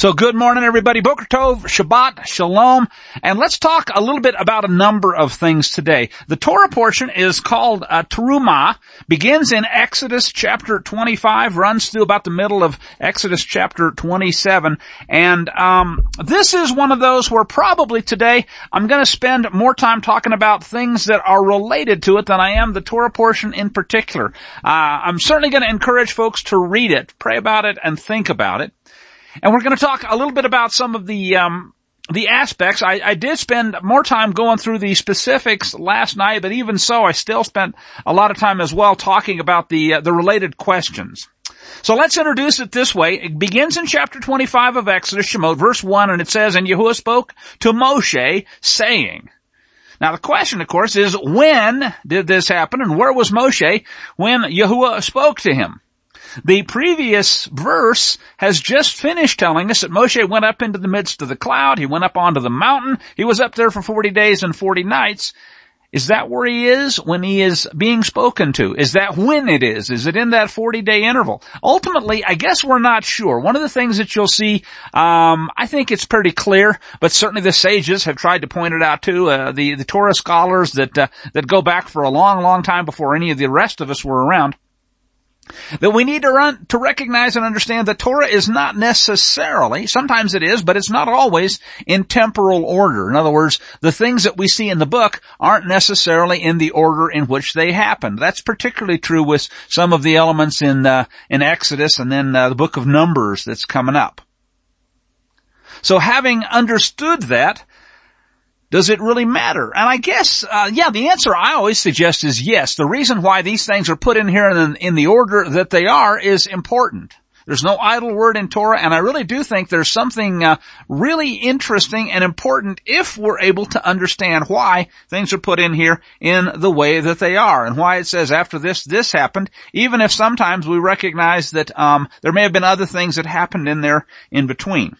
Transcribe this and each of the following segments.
So good morning, everybody. Boker Tov, Shabbat, Shalom, and let's talk a little bit about a number of things today. The Torah portion is called Terumah, begins in Exodus chapter 25, runs through about the middle of Exodus chapter 27, and this is one of those where probably today I'm going to spend more time talking about things that are related to it than I am the Torah portion in particular. I'm certainly going to encourage folks to read it, pray about it, and think about it. And we're going to talk a little bit about some of the aspects. I did spend more time going through the specifics last night, but even so, I still spent a lot of time as well talking about the related questions. So let's introduce it this way. It begins in chapter 25 of Exodus, Shemot, verse 1, and it says, "And Yahuwah spoke to Moshe, saying." Now the question, of course, is when did this happen, and where was Moshe when Yahuwah spoke to him? The previous verse has just finished telling us that Moshe went up into the midst of the cloud. He went up onto the mountain. He was up there for 40 days and 40 nights. Is that where he is when he is being spoken to? Is that when it is? Is it in that 40-day interval? Ultimately, I guess we're not sure. One of the things that you'll see, I think it's pretty clear, but certainly the sages have tried to point it out too. The Torah scholars that go back for a long, long time before any of the rest of us were around, that we need to recognize and understand that Torah is not necessarily, sometimes it is, but it's not always in temporal order. In other words, the things that we see in the book aren't necessarily in the order in which they happened. That's particularly true with some of the elements in Exodus and then the book of Numbers that's coming up. So having understood that, does it really matter? And I guess, the answer I always suggest is yes. The reason why these things are put in here in the order that they are is important. There's no idle word in Torah, and I really do think there's something really interesting and important if we're able to understand why things are put in here in the way that they are, and why it says after this happened, even if sometimes we recognize that there may have been other things that happened in there in between.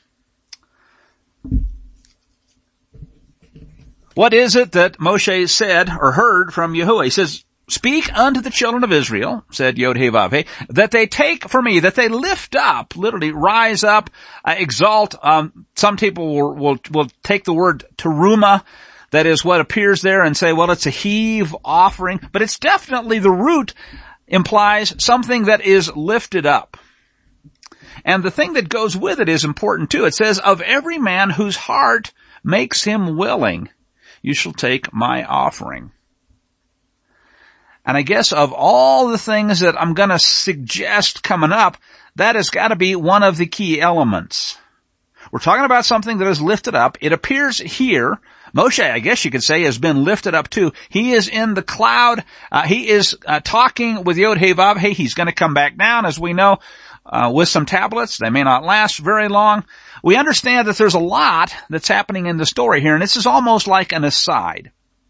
What is it that Moshe said or heard from Yahuwah? He says, "Speak unto the children of Israel," said Yod-Heh-Vav-Heh, "that they take for me," that they lift up, literally rise up, exalt. Some people will take the word terumah, that is what appears there, and say, well, it's a heave offering, but it's definitely, the root implies something that is lifted up. And the thing that goes with it is important too. It says, "Of every man whose heart makes him willing, you shall take my offering." And I guess of all the things that I'm going to suggest coming up, that has got to be one of the key elements. We're talking about something that is lifted up. It appears here, Moshe, I guess you could say, has been lifted up too. He is in the cloud. He is talking with Yod-Heh-Vav-Heh. He's going to come back down, as we know, with some tablets. They may not last very long. We understand that there's a lot that's happening in the story here, and this is almost like an aside.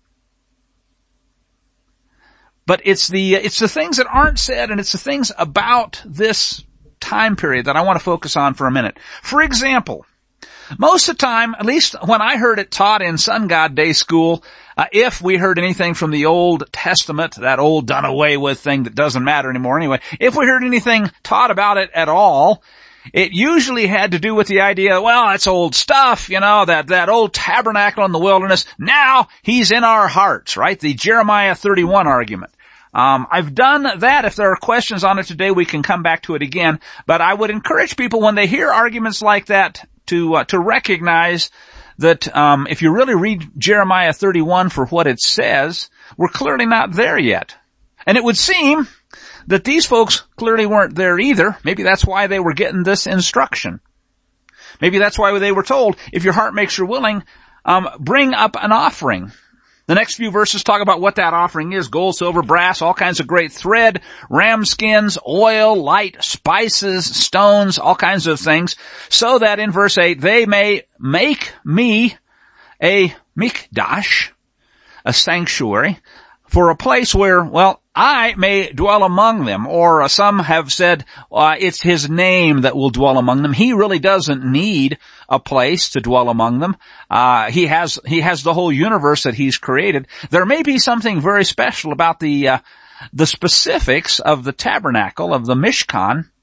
But it's the things that aren't said, and it's the things about this time period that I want to focus on for a minute. For example, most of the time, at least when I heard it taught in Sun God Day School, if we heard anything from the Old Testament, that old done away with thing that doesn't matter anymore anyway, if we heard anything taught about it at all, it usually had to do with the idea, well, that's old stuff, that old tabernacle in the wilderness. Now he's in our hearts, right? The Jeremiah 31 argument. I've done that. If there are questions on it today, we can come back to it again. But I would encourage people when they hear arguments like that to recognize that, if you really read Jeremiah 31 for what it says, we're clearly not there yet. And it would seem that these folks clearly weren't there either. Maybe that's why they were getting this instruction. Maybe that's why they were told, if your heart makes you willing, bring up an offering. The next few verses talk about what that offering is: gold, silver, brass, all kinds of great thread, ram skins, oil, light, spices, stones, all kinds of things, so that in verse 8, they may make me a mikdash, a sanctuary, for a place where, well, I may dwell among them. Or some have said it's his name that will dwell among them. He really doesn't need a place to dwell among them. He has the whole universe that he's created. There may be something very special about the specifics of the tabernacle, of the Mishkan,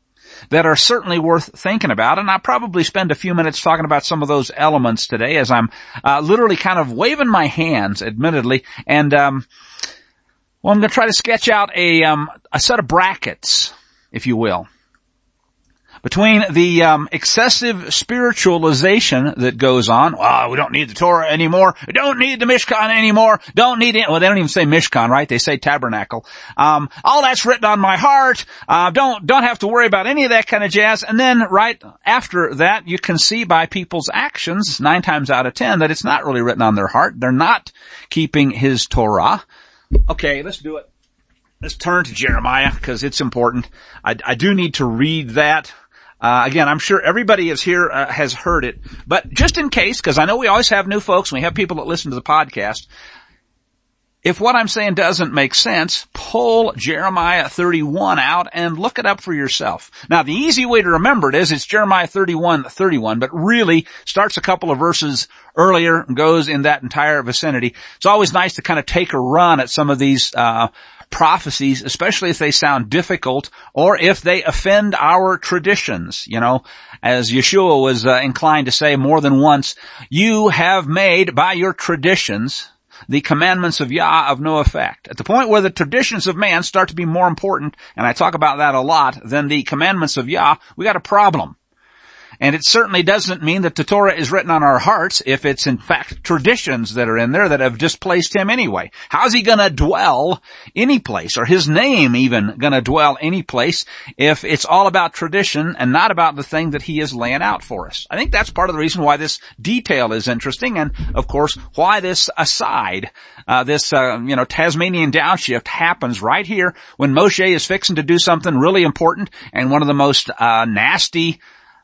that are certainly worth thinking about. And I'll probably spend a few minutes talking about some of those elements today as I'm literally kind of waving my hands, admittedly. And I'm going to try to sketch out a set of brackets, if you will, between the excessive spiritualization that goes on. Well, we don't need the Torah anymore. We don't need the Mishkan anymore. Don't need it. Well, they don't even say Mishkan, right? They say tabernacle. All that's written on my heart. Don't have to worry about any of that kind of jazz. And then right after that, you can see by people's actions, 9 times out of 10, that it's not really written on their heart. They're not keeping his Torah. Okay, let's do it. Let's turn to Jeremiah because it's important. I do need to read that. Again, I'm sure everybody is here, has heard it, but just in case, because I know we always have new folks and we have people that listen to the podcast, if what I'm saying doesn't make sense, pull Jeremiah 31 out and look it up for yourself. Now, the easy way to remember it is it's Jeremiah 31:31, but really starts a couple of verses earlier and goes in that entire vicinity. It's always nice to kind of take a run at some of these, prophecies, especially if they sound difficult or if they offend our traditions. You know, as Yeshua was inclined to say more than once, you have made by your traditions the commandments of Yah of no effect. At the point where the traditions of man start to be more important, and I talk about that a lot, than the commandments of Yah, we got a problem. And it certainly doesn't mean that the Torah is written on our hearts if it's in fact traditions that are in there that have displaced him anyway. How's he gonna dwell any place, or his name even gonna dwell any place, if it's all about tradition and not about the thing that he is laying out for us? I think that's part of the reason why this detail is interesting, and of course why this aside, this Tasmanian downshift happens right here when Moshe is fixing to do something really important, and one of the most nasty,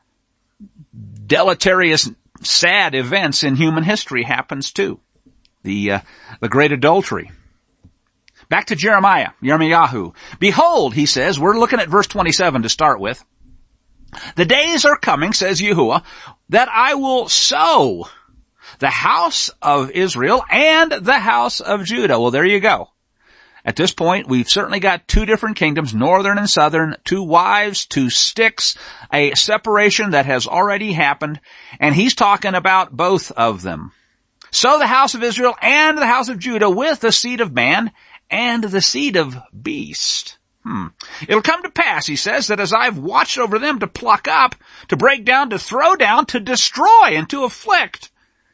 deleterious, sad events in human history happens too. The great adultery. Back to Jeremiah, Yirmiyahu. Behold, he says, we're looking at verse 27 to start with. The days are coming, says Yahuwah, that I will sow the house of Israel and the house of Judah. Well, there you go. At this point, we've certainly got 2 different kingdoms, northern and southern, 2 wives, 2 sticks, a separation that has already happened, and he's talking about both of them. So the house of Israel and the house of Judah with the seed of man and the seed of beast. It'll come to pass, he says, that as I've watched over them to pluck up, to break down, to throw down, to destroy, and to afflict,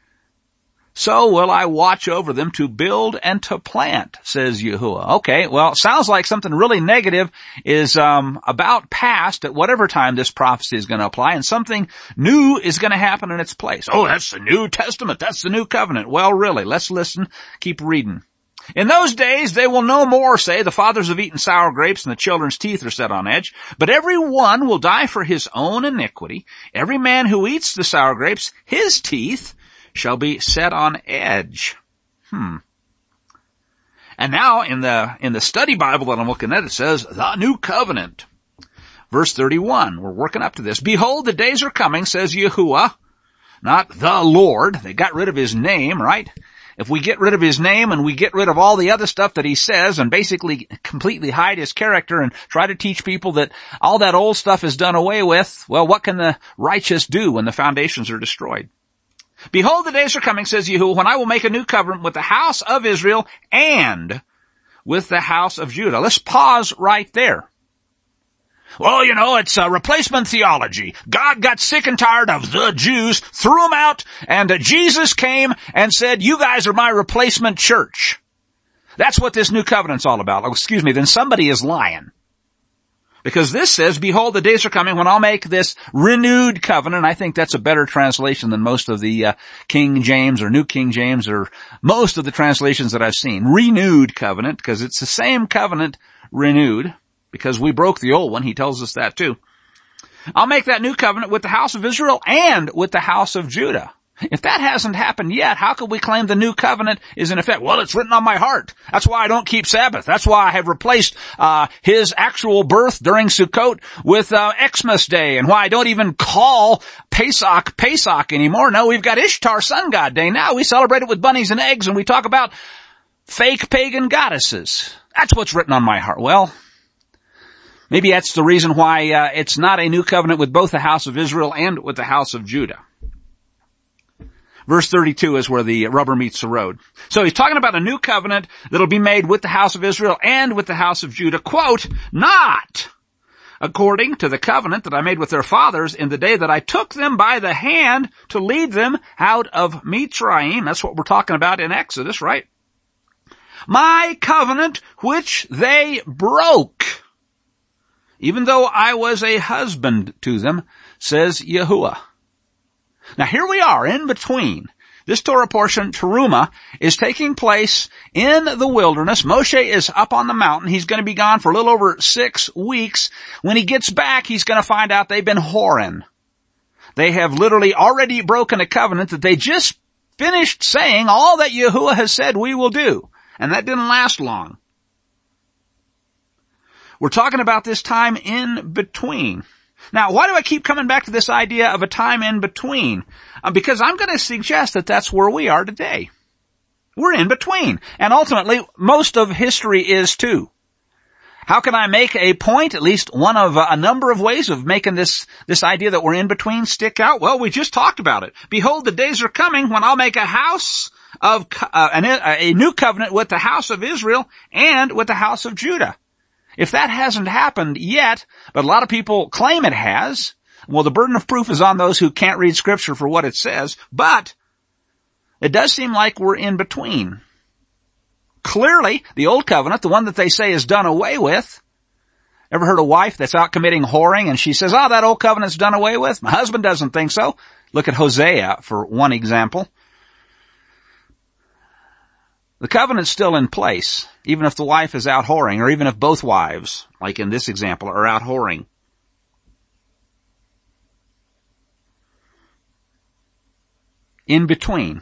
so will I watch over them to build and to plant, says Yahuwah. Okay, well, sounds like something really negative is about past at whatever time this prophecy is going to apply, and something new is going to happen in its place. Oh, that's the New Testament. That's the New Covenant. Well, really, let's listen. Keep reading. In those days they will no more say, the fathers have eaten sour grapes and the children's teeth are set on edge, but every one will die for his own iniquity. Every man who eats the sour grapes, his teeth shall be set on edge. And now in the study Bible that I'm looking at, it says, the New Covenant. Verse 31, we're working up to this. Behold, the days are coming, says Yahuwah, not the Lord. They got rid of his name, right? If we get rid of his name and we get rid of all the other stuff that he says and basically completely hide his character and try to teach people that all that old stuff is done away with, well, what can the righteous do when the foundations are destroyed? Behold, the days are coming, says Yahuwah, when I will make a new covenant with the house of Israel and with the house of Judah. Let's pause right there. Well, you know, it's replacement theology. God got sick and tired of the Jews, threw them out, and Jesus came and said, you guys are my replacement church. That's what this new covenant's all about. Oh, excuse me, then somebody is lying. Because this says, behold, the days are coming when I'll make this renewed covenant. I think that's a better translation than most of the King James or New King James or most of the translations that I've seen. Renewed covenant, because it's the same covenant renewed, because we broke the old one. He tells us that too. I'll make that new covenant with the house of Israel and with the house of Judah. If that hasn't happened yet, how could we claim the new covenant is in effect? Well, it's written on my heart. That's why I don't keep Sabbath. That's why I have replaced his actual birth during Sukkot with Xmas Day, and why I don't even call Pesach anymore. No, we've got Ishtar, Sun God Day. Now we celebrate it with bunnies and eggs, and we talk about fake pagan goddesses. That's what's written on my heart. Well, Maybe that's the reason why it's not a new covenant with both the house of Israel and with the house of Judah. Verse 32 is where the rubber meets the road. So he's talking about a new covenant that'll be made with the house of Israel and with the house of Judah. Quote, not according to the covenant that I made with their fathers in the day that I took them by the hand to lead them out of Mitzrayim. That's what we're talking about in Exodus, right? My covenant which they broke, even though I was a husband to them, says Yahuwah. Now here we are in between. This Torah portion, Terumah, is taking place in the wilderness. Moshe is up on the mountain. He's going to be gone for a little over 6 weeks. When he gets back, he's going to find out they've been whoring. They have literally already broken a covenant that they just finished saying all that Yahuwah has said we will do. And that didn't last long. We're talking about this time in between. Now, why do I keep coming back to this idea of a time in between? Because I'm going to suggest that that's where we are today. We're in between. And ultimately, most of history is too. How can I make a point, at least one of a number of ways of making this idea that we're in between stick out? Well, we just talked about it. Behold, the days are coming when I'll make a house of, a new covenant with the house of Israel and with the house of Judah. If that hasn't happened yet, but a lot of people claim it has, well, the burden of proof is on those who can't read Scripture for what it says, but it does seem like we're in between. Clearly, the old covenant, the one that they say is done away with. Ever heard a wife that's out committing whoring and she says, oh, that old covenant's done away with? My husband doesn't think so. Look at Hosea for one example. The covenant's still in place, even if the wife is out whoring, or even if both wives, like in this example, are out whoring. In between,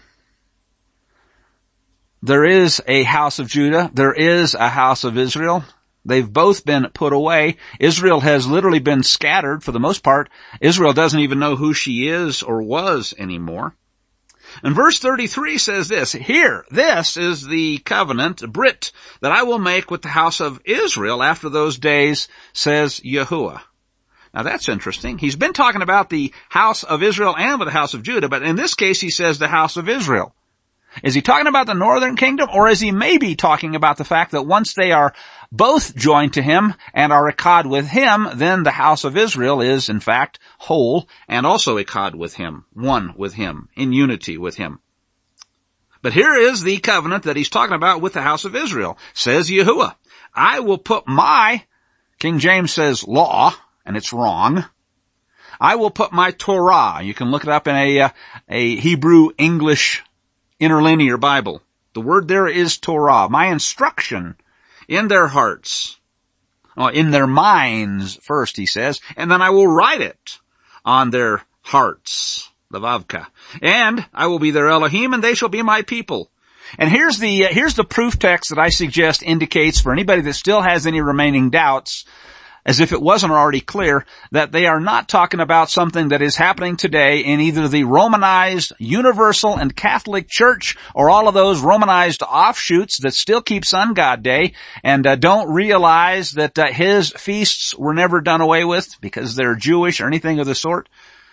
there is a house of Judah, there is a house of Israel. They've both been put away. Israel has literally been scattered for the most part. Israel doesn't even know who she is or was anymore. And verse 33 says this, here, this is the covenant, Brit, that I will make with the house of Israel after those days, says Yahuwah. Now that's interesting. He's been talking about the house of Israel and with the house of Judah, but in this case he says the house of Israel. Is he talking about the northern kingdom, or is he maybe talking about the fact that once they are both joined to him and are echad with him, then the house of Israel is in fact whole and also echad with him, one with him, in unity with him. But here is the covenant that he's talking about with the house of Israel, says Yahuwah. I will put my, King James says law, and it's wrong. I will put my Torah, you can look it up in a Hebrew English interlinear Bible. The word there is Torah, my instruction in their hearts, in their minds first, he says, and then I will write it on their hearts, Levavka, and I will be their Elohim, and they shall be my people. And here's the proof text that I suggest indicates for anybody that still has any remaining doubts, as if it wasn't already clear, that they are not talking about something that is happening today in either the Romanized, Universal, and Catholic Church, or all of those Romanized offshoots that still keep Sun God Day, and don't realize that his feasts were never done away with because they're Jewish or anything of the sort.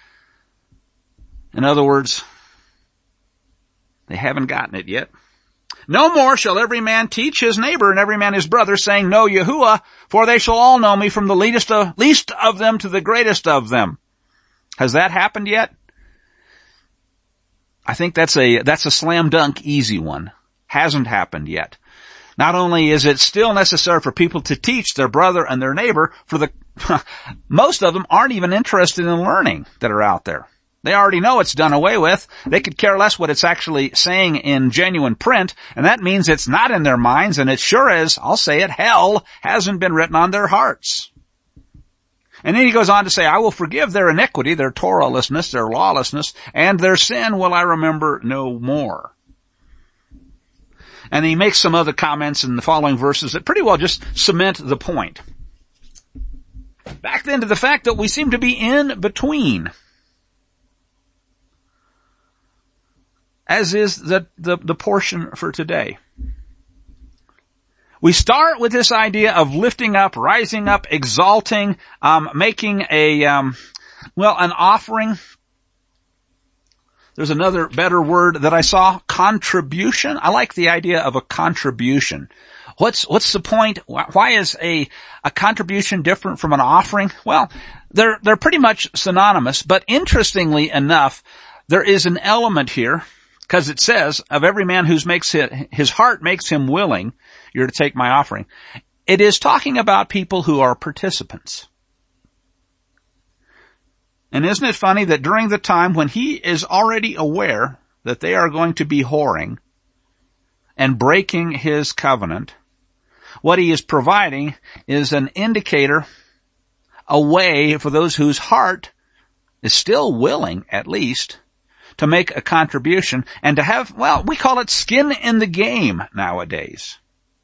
In other words, they haven't gotten it yet. No more shall every man teach his neighbor and every man his brother, saying, Know Yahuwah, for they shall all know me, from the least of them to the greatest of them. Has that happened yet? I think that's a slam dunk easy one. Hasn't happened yet. Not only is it still necessary for people to teach their brother and their neighbor, most of them aren't even interested in learning that are out there. They already know it's done away with. They could care less what it's actually saying in genuine print, and that means it's not in their minds, and it sure as, I'll say it, hell hasn't been written on their hearts. And then he goes on to say, I will forgive their iniquity, their Torahlessness, their lawlessness, and their sin will I remember no more. And he makes some other comments in the following verses that pretty well just cement the point. Back then to the fact that we seem to be in between. As is the portion for today. We start with this idea of lifting up, rising up, exalting, making an offering. There's another better word that I saw, contribution. I like the idea of a contribution. What's the point? Why is a contribution different from an offering? Well, they're pretty much synonymous, but interestingly enough, there is an element here, because it says, of every man who makes his heart makes him willing, you're to take my offering. It is talking about people who are participants. And isn't it funny that during the time when he is already aware that they are going to be whoring and breaking his covenant, what he is providing is an indicator, a way for those whose heart is still willing, at least, to make a contribution and to have, we call it skin in the game nowadays.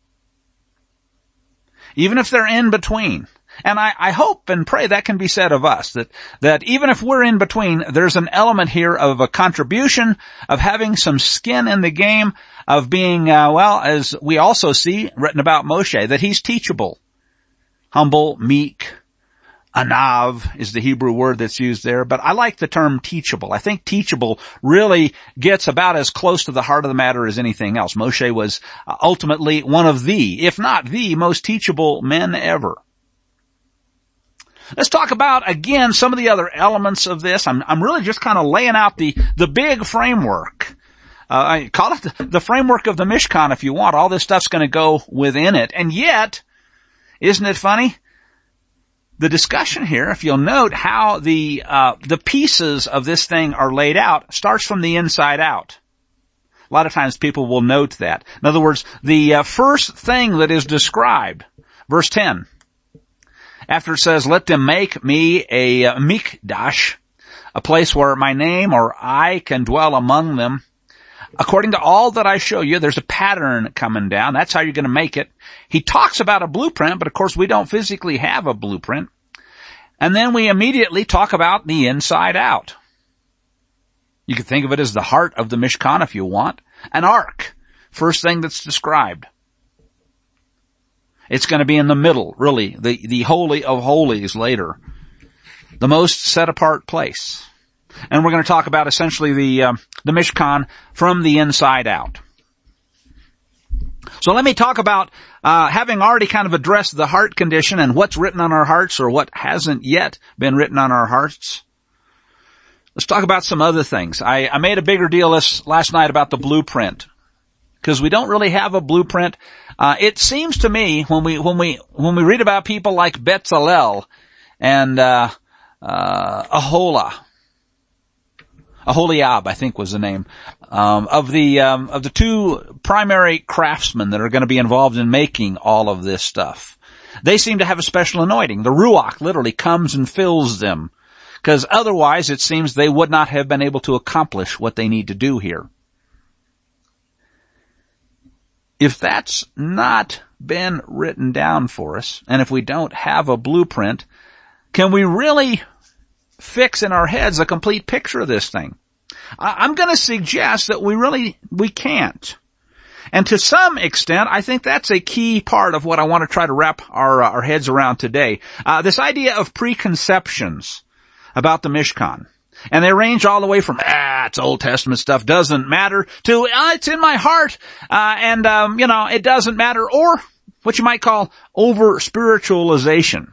Even if they're in between. And I hope and pray that can be said of us, that even if we're in between, there's an element here of a contribution, of having some skin in the game, of being, as we also see written about Moshe, that he's teachable. Humble, meek, anav is the Hebrew word that's used there, but I like the term teachable. I think teachable really gets about as close to the heart of the matter as anything else. Moshe was ultimately one of the, if not the most teachable men ever. Let's talk about, again, some of the other elements of this. I'm really just kind of laying out the big framework. I call it the framework of the Mishkan if you want. All this stuff's going to go within it. And yet, isn't it funny? The discussion here, if you'll note how the pieces of this thing are laid out, starts from the inside out. A lot of times people will note that. In other words, the first thing that is described, verse 10, after it says, let them make me a mikdash, a place where my name or I can dwell among them. According to all that I show you, there's a pattern coming down. That's how you're going to make it. He talks about a blueprint, but of course we don't physically have a blueprint. And then we immediately talk about the inside out. You can think of it as the heart of the Mishkan if you want. An ark, first thing that's described. It's going to be in the middle, really, the Holy of Holies later. The most set apart place. And we're going to talk about essentially the Mishkan from the inside out. So let me talk about, having already kind of addressed the heart condition and what's written on our hearts or what hasn't yet been written on our hearts. Let's talk about some other things. I made a bigger deal last night about the blueprint. Because we don't really have a blueprint. It seems to me when we read about people like Bezalel and Aholiab, I think was the name, of the two primary craftsmen that are going to be involved in making all of this stuff. They seem to have a special anointing. The Ruach literally comes and fills them. Because otherwise it seems they would not have been able to accomplish what they need to do here. If that's not been written down for us, and if we don't have a blueprint, can we really fix in our heads a complete picture of this thing? I'm going to suggest that we can't. And to some extent, I think that's a key part of what I want to try to wrap our heads around today. This idea of preconceptions about the Mishkan. And they range all the way from, it's Old Testament stuff, doesn't matter, to, it's in my heart, it doesn't matter, or what you might call over-spiritualization.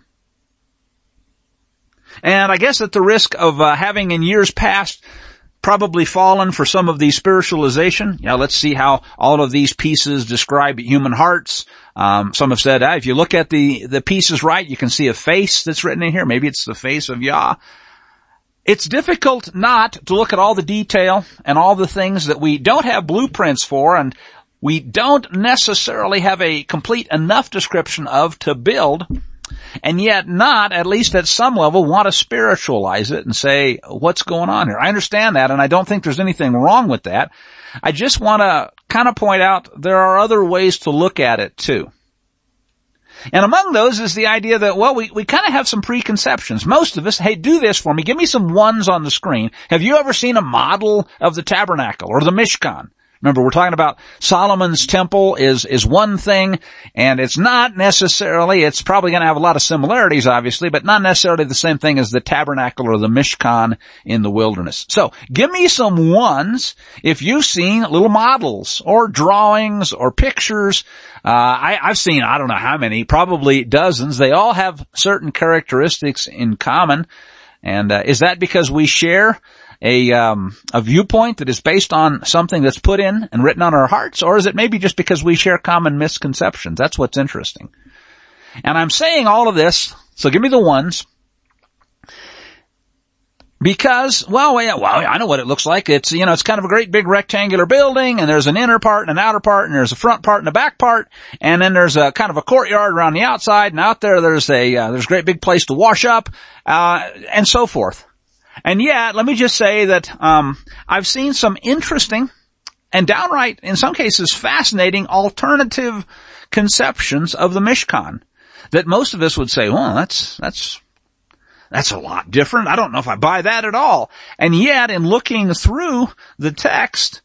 And I guess at the risk of having in years past probably fallen for some of the spiritualization, let's see how all of these pieces describe human hearts. Some have said, if you look at the pieces right, you can see a face that's written in here. Maybe it's the face of Yah. It's difficult not to look at all the detail and all the things that we don't have blueprints for and we don't necessarily have a complete enough description of to build, and yet not, at least at some level, want to spiritualize it and say, what's going on here? I understand that, and I don't think there's anything wrong with that. I just want to kind of point out there are other ways to look at it too. And among those is the idea that, we kind of have some preconceptions. Most of us, hey, do this for me. Give me some ones on the screen. Have you ever seen a model of the tabernacle or the Mishkan? Remember, we're talking about Solomon's temple is one thing, and it's not necessarily, it's probably going to have a lot of similarities, obviously, but not necessarily the same thing as the tabernacle or the Mishkan in the wilderness. So, give me some ones if you've seen little models or drawings or pictures. I've seen, I don't know how many, probably dozens. They all have certain characteristics in common. And is that because we share a viewpoint that is based on something that's put in and written on our hearts, or is it maybe just because we share common misconceptions? That's what's interesting. And I'm saying all of this, so give me the ones, because, I know what it looks like. It's, it's kind of a great big rectangular building, and there's an inner part and an outer part, and there's a front part and a back part, and then there's a kind of a courtyard around the outside, and out there there's a great big place to wash up, and so forth. And yet, let me just say that I've seen some interesting and downright, in some cases, fascinating alternative conceptions of the Mishkan that most of us would say, well, that's a lot different. I don't know if I buy that at all. And yet, in looking through the text,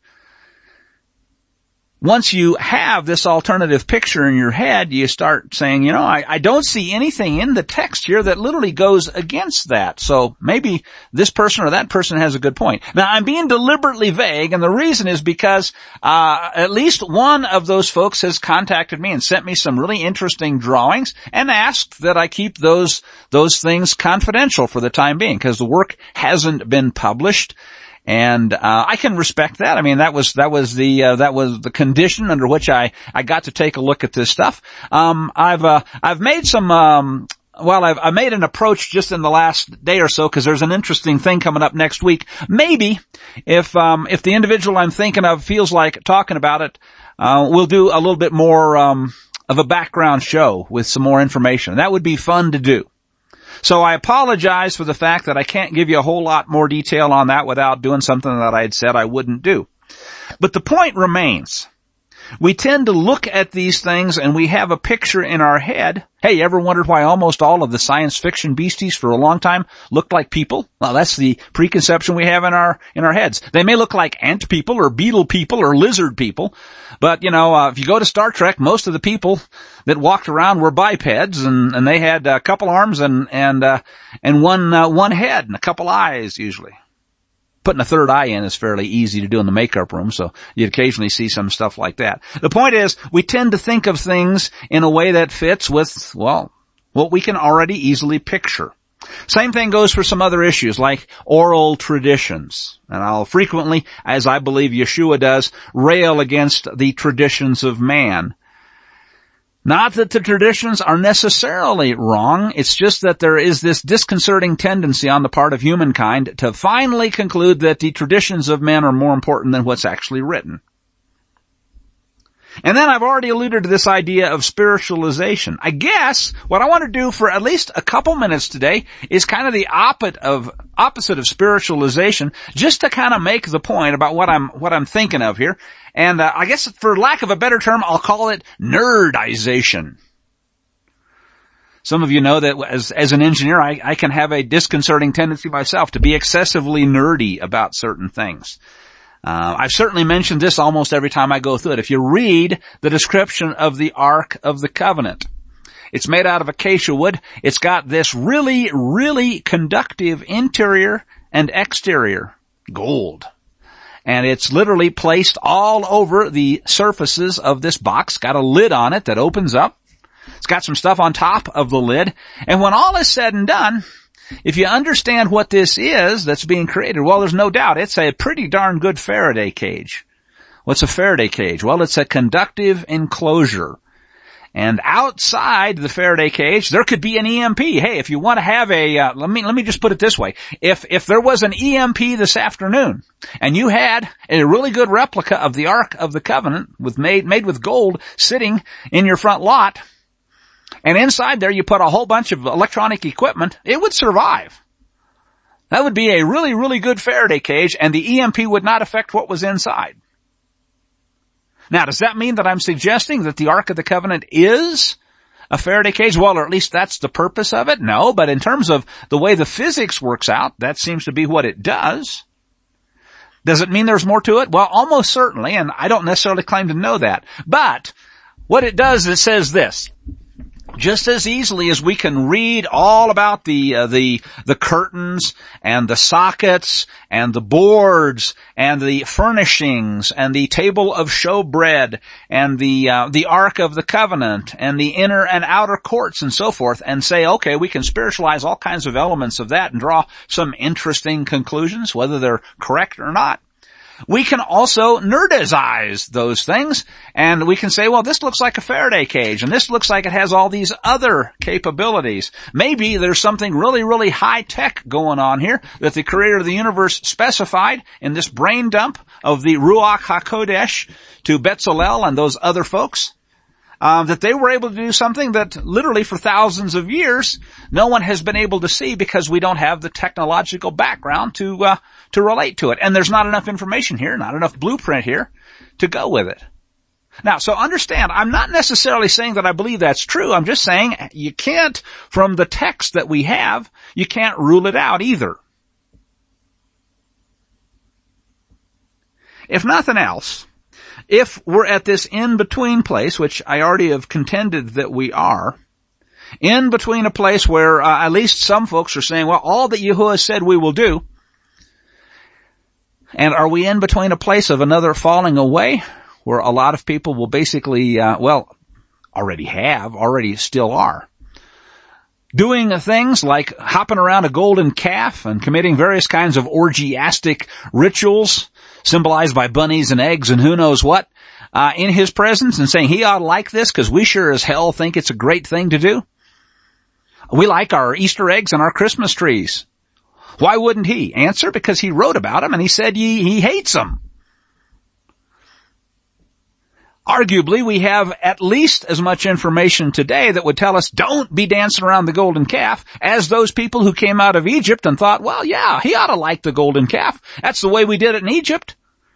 once you have this alternative picture in your head, you start saying, I don't see anything in the text here that literally goes against that. So maybe this person or that person has a good point. Now, I'm being deliberately vague, and the reason is because at least one of those folks has contacted me and sent me some really interesting drawings and asked that I keep those things confidential for the time being, because the work hasn't been published. And I can respect that. I mean, that was the condition under which I got to take a look at this stuff. I've made some I've made an approach just in the last day or so, because there's an interesting thing coming up next week. Maybe if the individual I'm thinking of feels like talking about it, we'll do a little bit more of a background show with some more information. That would be fun to do. So I apologize for the fact that I can't give you a whole lot more detail on that without doing something that I had said I wouldn't do. But the point remains. We tend to look at these things and we have a picture in our head. Hey, you ever wondered why almost all of the science fiction beasties for a long time looked like people? Well, that's the preconception we have in our heads. They may look like ant people or beetle people or lizard people, but if you go to Star Trek, most of the people that walked around were bipeds, and they had a couple arms and one head and a couple eyes usually. Putting a third eye in is fairly easy to do in the makeup room, so you occasionally see some stuff like that. The point is, we tend to think of things in a way that fits with, what we can already easily picture. Same thing goes for some other issues like oral traditions. And I'll frequently, as I believe Yeshua does, rail against the traditions of man. Not that the traditions are necessarily wrong, it's just that there is this disconcerting tendency on the part of humankind to finally conclude that the traditions of men are more important than what's actually written. And then I've already alluded to this idea of spiritualization. I guess what I want to do for at least a couple minutes today is kind of the opposite of spiritualization, just to kind of make the point about what I'm thinking of here. And I guess for lack of a better term, I'll call it nerdization. Some of you know that as an engineer, I can have a disconcerting tendency myself to be excessively nerdy about certain things. I've certainly mentioned this almost every time I go through it. If you read the description of the Ark of the Covenant, it's made out of acacia wood. It's got this really, really conductive interior and exterior gold. And it's literally placed all over the surfaces of this box. Got a lid on it that opens up. It's got some stuff on top of the lid. And when all is said and done, if you understand what this is that's being created, well, there's no doubt it's a pretty darn good Faraday cage. What's a Faraday cage? Well, it's a conductive enclosure. And outside the Faraday cage, there could be an EMP. Hey, if you want to have a, let me just put it this way. If there was an EMP this afternoon, and you had a really good replica of the Ark of the Covenant made with gold sitting in your front lot, and inside there you put a whole bunch of electronic equipment, it would survive. That would be a really, really good Faraday cage, and the EMP would not affect what was inside. Now, does that mean that I'm suggesting that the Ark of the Covenant is a Faraday cage? Well, or at least that's the purpose of it? No, but in terms of the way the physics works out, that seems to be what it does. Does it mean there's more to it? Well, almost certainly, and I don't necessarily claim to know that. But what it does, it says this. Just as easily as we can read all about the curtains and the sockets and the boards and the furnishings and the table of showbread and the Ark of the Covenant and the inner and outer courts and so forth, and say, okay, we can spiritualize all kinds of elements of that and draw some interesting conclusions, whether they're correct or not. We can also nerdize those things, and we can say, well, this looks like a Faraday cage, and this looks like it has all these other capabilities. Maybe there's something really, really high-tech going on here that the creator of the universe specified in this brain dump of the Ruach HaKodesh to Bezalel and those other folks. That they were able to do something that literally for thousands of years no one has been able to see because we don't have the technological background to relate to it. And there's not enough information here, not enough blueprint here to go with it. Now, so understand, I'm not necessarily saying that I believe that's true. I'm just saying you can't, from the text that we have, you can't rule it out either. If nothing else, if we're at this in-between place, which I already have contended that we are, in between a place where at least some folks are saying, well, all that Yahuwah said we will do, and are we in between a place of another falling away, where a lot of people will basically, already still are, doing things like hopping around a golden calf and committing various kinds of orgiastic rituals, symbolized by bunnies and eggs and who knows what, in his presence, and saying he ought to like this because we sure as hell think it's a great thing to do. We like our Easter eggs and our Christmas trees. Why wouldn't he? Answer, because he wrote about them and he said he hates them. Arguably, we have at least as much information today that would tell us don't be dancing around the golden calf as those people who came out of Egypt and thought, well, yeah, he ought to like the golden calf. That's the way we did it in Egypt.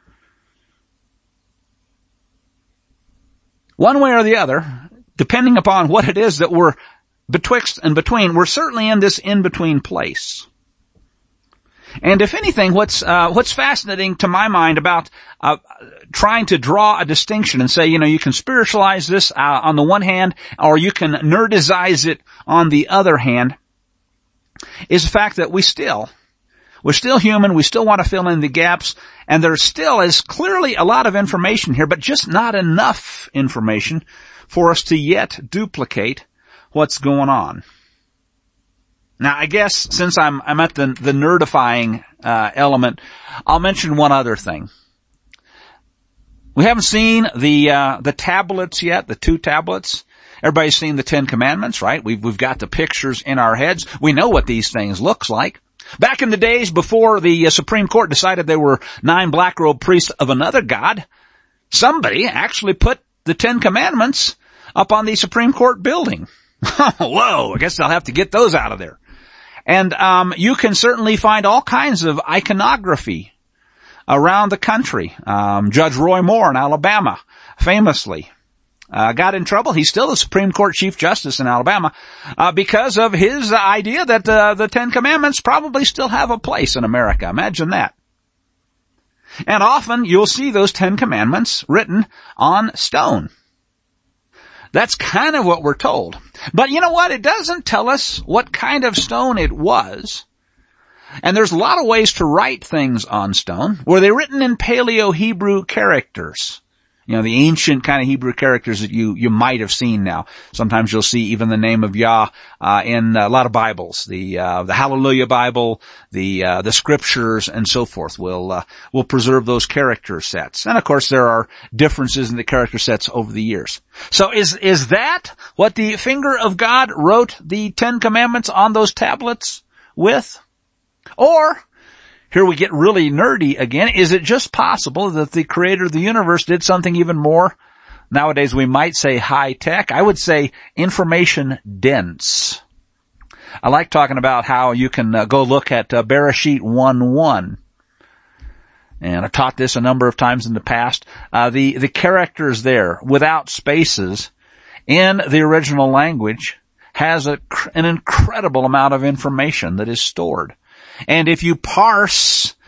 One way or the other, depending upon what it is that we're betwixt and between, we're certainly in this in-between place. And if anything, what's fascinating to my mind about trying to draw a distinction and say, you can spiritualize this on the one hand, or you can nerdize it on the other hand, is the fact that we're still human. We still want to fill in the gaps, and there still is clearly a lot of information here, but just not enough information for us to yet duplicate what's going on. Now, I guess since I'm at the nerdifying element, I'll mention one other thing. We haven't seen the tablets yet, the 2 tablets. Everybody's seen the 10 Commandments, right? We've got the pictures in our heads. We know what these things looks like. Back in the days before the Supreme Court decided they were 9 black-robed priests of another god, somebody actually put the 10 Commandments up on the Supreme Court building. Whoa, I guess they'll have to get those out of there. And you can certainly find all kinds of iconography around the country. Judge Roy Moore in Alabama famously got in trouble. He's still the Supreme Court Chief Justice in Alabama because of his idea that the 10 Commandments probably still have a place in America. Imagine that. And often you'll see those 10 Commandments written on stone. That's kind of what we're told. But you know what? It doesn't tell us what kind of stone it was. And there's a lot of ways to write things on stone. Were they written in Paleo-Hebrew characters? The ancient kind of Hebrew characters that you might have seen now. Sometimes you'll see even the name of Yah, in a lot of Bibles. The Hallelujah Bible, the Scriptures, and so forth will preserve those character sets. And of course there are differences in the character sets over the years. So is that what the finger of God wrote the 10 Commandments on those tablets with? Or, here we get really nerdy again. Is it just possible that the creator of the universe did something even more? Nowadays we might say high tech. I would say information dense. I like talking about how you can go look at Bereshit 1:1. And I've taught this a number of times in the past. The characters there without spaces in the original language has an incredible amount of information that is stored. And if you parse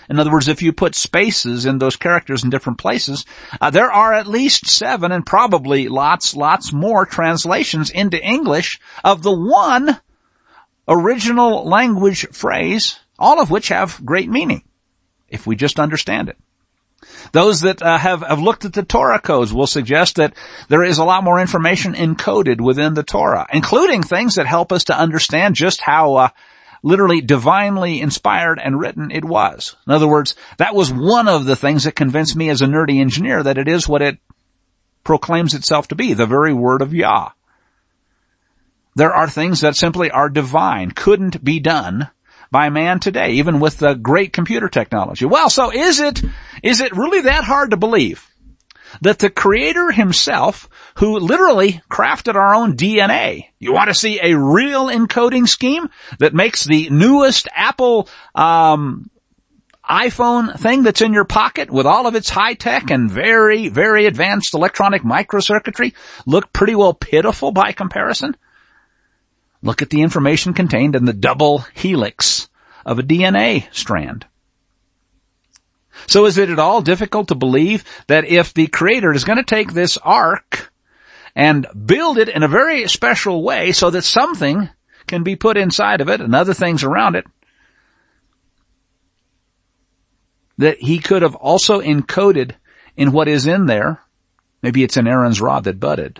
In other words, if you put spaces in those characters in different places, there are at least 7 and probably lots more translations into English of the one original language phrase, all of which have great meaning, if we just understand it. Those that have looked at the Torah codes will suggest that there is a lot more information encoded within the Torah, including things that help us to understand just how literally divinely inspired and written it was. In other words, that was one of the things that convinced me as a nerdy engineer that it is what it proclaims itself to be, the very word of Yah. There are things that simply are divine, couldn't be done by man today, even with the great computer technology. Well, so is it really that hard to believe that the Creator himself, who literally crafted our own DNA, you want to see a real encoding scheme that makes the newest Apple iPhone thing that's in your pocket with all of its high tech and very, very advanced electronic microcircuitry look pretty well pitiful by comparison? Look at the information contained in the double helix of a DNA strand. So is it at all difficult to believe that if the Creator is going to take this ark and build it in a very special way so that something can be put inside of it and other things around it, that he could have also encoded in what is in there, maybe it's an Aaron's rod that budded,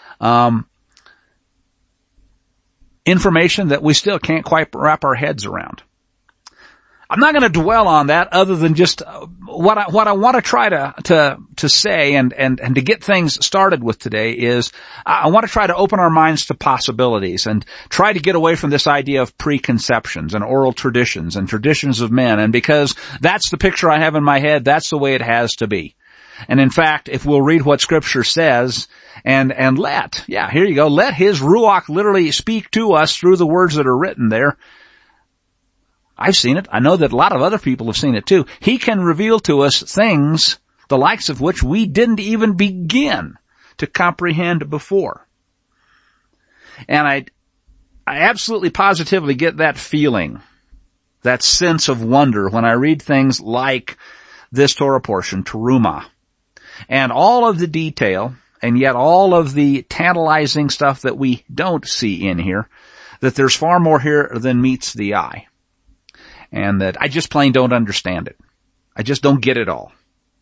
information that we still can't quite wrap our heads around. I'm not going to dwell on that other than just what I want to try to say and to get things started with today is I want to try to open our minds to possibilities and try to get away from this idea of preconceptions and oral traditions and traditions of men. And because that's the picture I have in my head, that's the way it has to be. And in fact, if we'll read what Scripture says and let His Ruach literally speak to us through the words that are written there. I've seen it. I know that a lot of other people have seen it too. He can reveal to us things, the likes of which we didn't even begin to comprehend before. And I absolutely positively get that feeling, that sense of wonder when I read things like this Torah portion, Terumah. And all of the detail, and yet all of the tantalizing stuff that we don't see in here, that there's far more here than meets the eye. And that I just plain don't understand it. I just don't get it all.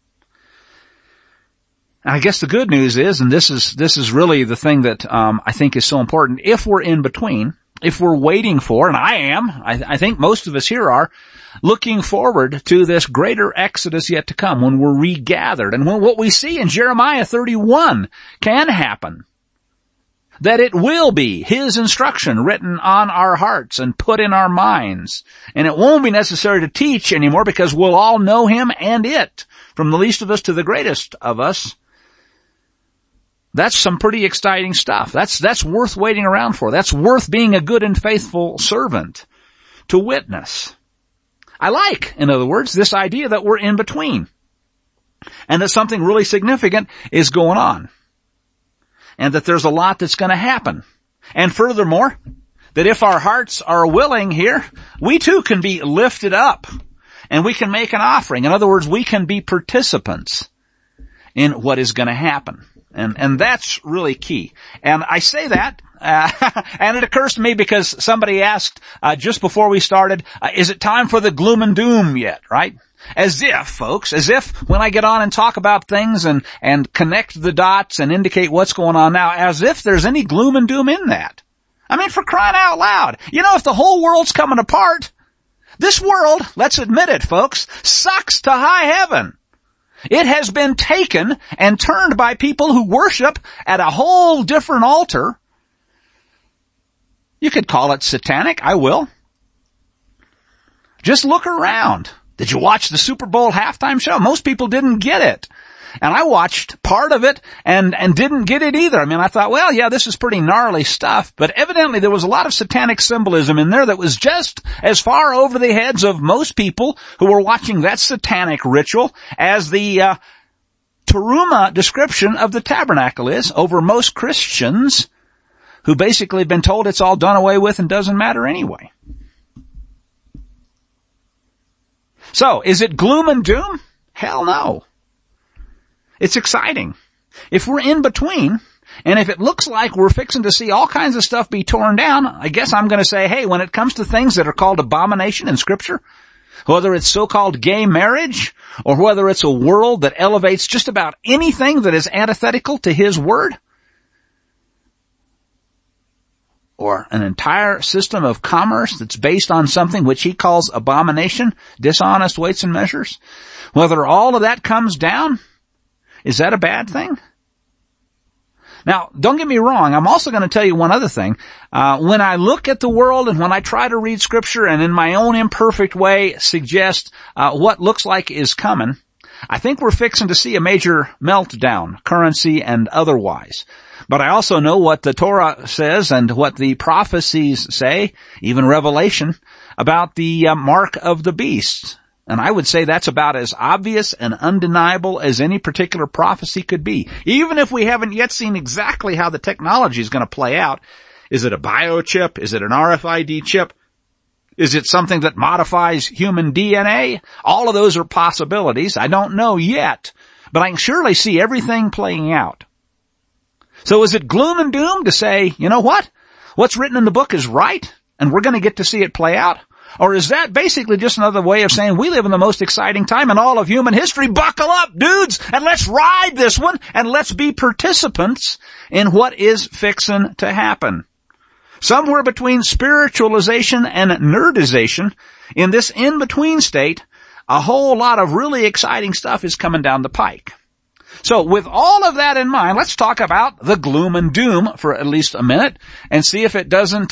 And I guess the good news is, and this is really the thing that I think is so important, if we're in between, if we're waiting for, and I think most of us here are, looking forward to this greater exodus yet to come when we're regathered. And when what we see in Jeremiah 31 can happen, that it will be His instruction written on our hearts and put in our minds. And it won't be necessary to teach anymore because we'll all know Him and it, from the least of us to the greatest of us. That's some pretty exciting stuff. That's worth waiting around for. That's worth being a good and faithful servant to witness. I like, in other words, this idea that we're in between and that something really significant is going on and that there's a lot that's going to happen. And furthermore, that if our hearts are willing here, we too can be lifted up and we can make an offering. In other words, we can be participants in what is going to happen. And that's really key. And I say that, and it occurs to me because somebody asked, just before we started, is it time for the gloom and doom yet, right? As if, folks, when I get on and talk about things and connect the dots and indicate what's going on now, as if there's any gloom and doom in that. I mean, for crying out loud. You know, if the whole world's coming apart, this world, let's admit it, folks, sucks to high heaven. It has been taken and turned by people who worship at a whole different altar. You could call it satanic. I will. Just look around. Did you watch the Super Bowl halftime show? Most people didn't get it. And I watched part of it and didn't get it either. I mean, I thought, well, yeah, this is pretty gnarly stuff. But evidently there was a lot of satanic symbolism in there that was just as far over the heads of most people who were watching that satanic ritual as the Terumah description of the tabernacle is over most Christians who basically have been told it's all done away with and doesn't matter anyway. So, is it gloom and doom? Hell no. It's exciting. If we're in between, and if it looks like we're fixing to see all kinds of stuff be torn down, I guess I'm going to say, hey, when it comes to things that are called abomination in Scripture, whether it's so-called gay marriage, or whether it's a world that elevates just about anything that is antithetical to His Word, or an entire system of commerce that's based on something which He calls abomination, dishonest weights and measures, whether all of that comes down, is that a bad thing? Now, don't get me wrong, I'm also going to tell you one other thing. When I look at the world and when I try to read Scripture and in my own imperfect way suggest what looks like is coming, I think we're fixing to see a major meltdown, currency and otherwise. But I also know what the Torah says and what the prophecies say, even Revelation, about the mark of the beast. And I would say that's about as obvious and undeniable as any particular prophecy could be. Even if we haven't yet seen exactly how the technology is going to play out. Is it a biochip? Is it an RFID chip? Is it something that modifies human DNA? All of those are possibilities. I don't know yet, but I can surely see everything playing out. So is it gloom and doom to say, you know what? What's written in the book is right, and we're going to get to see it play out? Or is that basically just another way of saying we live in the most exciting time in all of human history? Buckle up, dudes, and let's ride this one, and let's be participants in what is fixin' to happen. Somewhere between spiritualization and nerdization, in this in-between state, a whole lot of really exciting stuff is coming down the pike. So with all of that in mind, let's talk about the gloom and doom for at least a minute and see if it doesn't,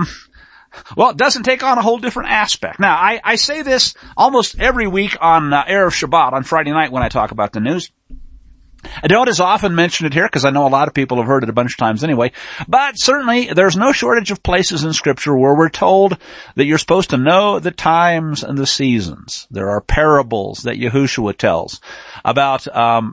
it doesn't take on a whole different aspect. Now, I say this almost every week on Erev Shabbat on Friday night when I talk about the news. I don't as often mention it here because I know a lot of people have heard it a bunch of times anyway, but certainly there's no shortage of places in Scripture where we're told that you're supposed to know the times and the seasons. There are parables that Yahushua tells about,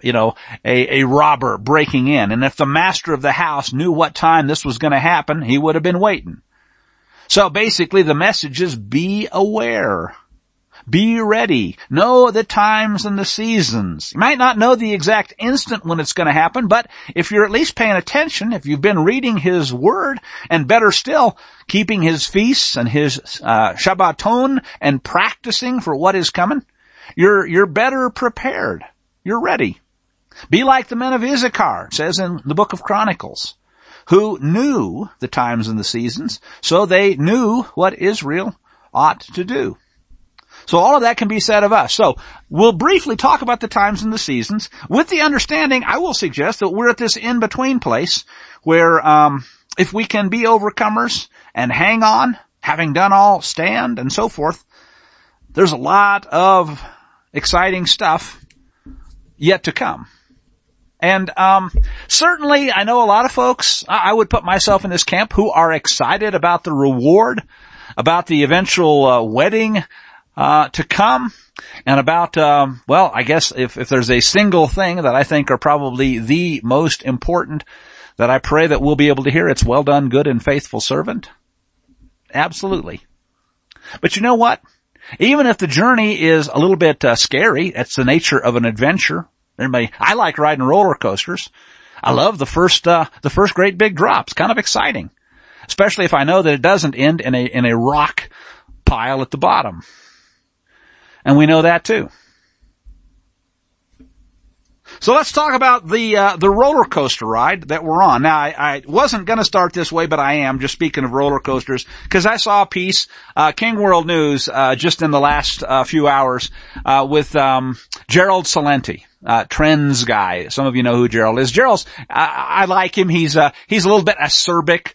a robber breaking in, and if the master of the house knew what time this was going to happen, he would have been waiting. So basically the message is be aware. Be ready. Know the times and the seasons. You might not know the exact instant when it's going to happen, but if you're at least paying attention, if you've been reading His Word, and better still, keeping His feasts and His Shabbaton and practicing for what is coming, you're better prepared. You're ready. Be like the men of Issachar, it says in the book of Chronicles, who knew the times and the seasons, so they knew what Israel ought to do. So all of that can be said of us. So we'll briefly talk about the times and the seasons with the understanding, I will suggest, that we're at this in-between place where if we can be overcomers and hang on, having done all, stand, and so forth, there's a lot of exciting stuff yet to come. And certainly I know a lot of folks, I would put myself in this camp, who are excited about the reward, about the eventual wedding to come, and about, I guess if there's a single thing that I think are probably the most important that I pray that we'll be able to hear, it's well done, good and faithful servant. Absolutely. But you know what? Even if the journey is a little bit scary, that's the nature of an adventure. I like riding roller coasters. I love the first great big drop. It's kind of exciting, especially if I know that it doesn't end in a rock pile at the bottom. And we know that too. So let's talk about the roller coaster ride that we're on. Now, I wasn't going to start this way, but I am, just speaking of roller coasters, because I saw a piece, King World News, just in the last few hours, with Gerald Celente, Trends guy. Some of you know who Gerald is. Gerald's, I like him. He's a little bit acerbic.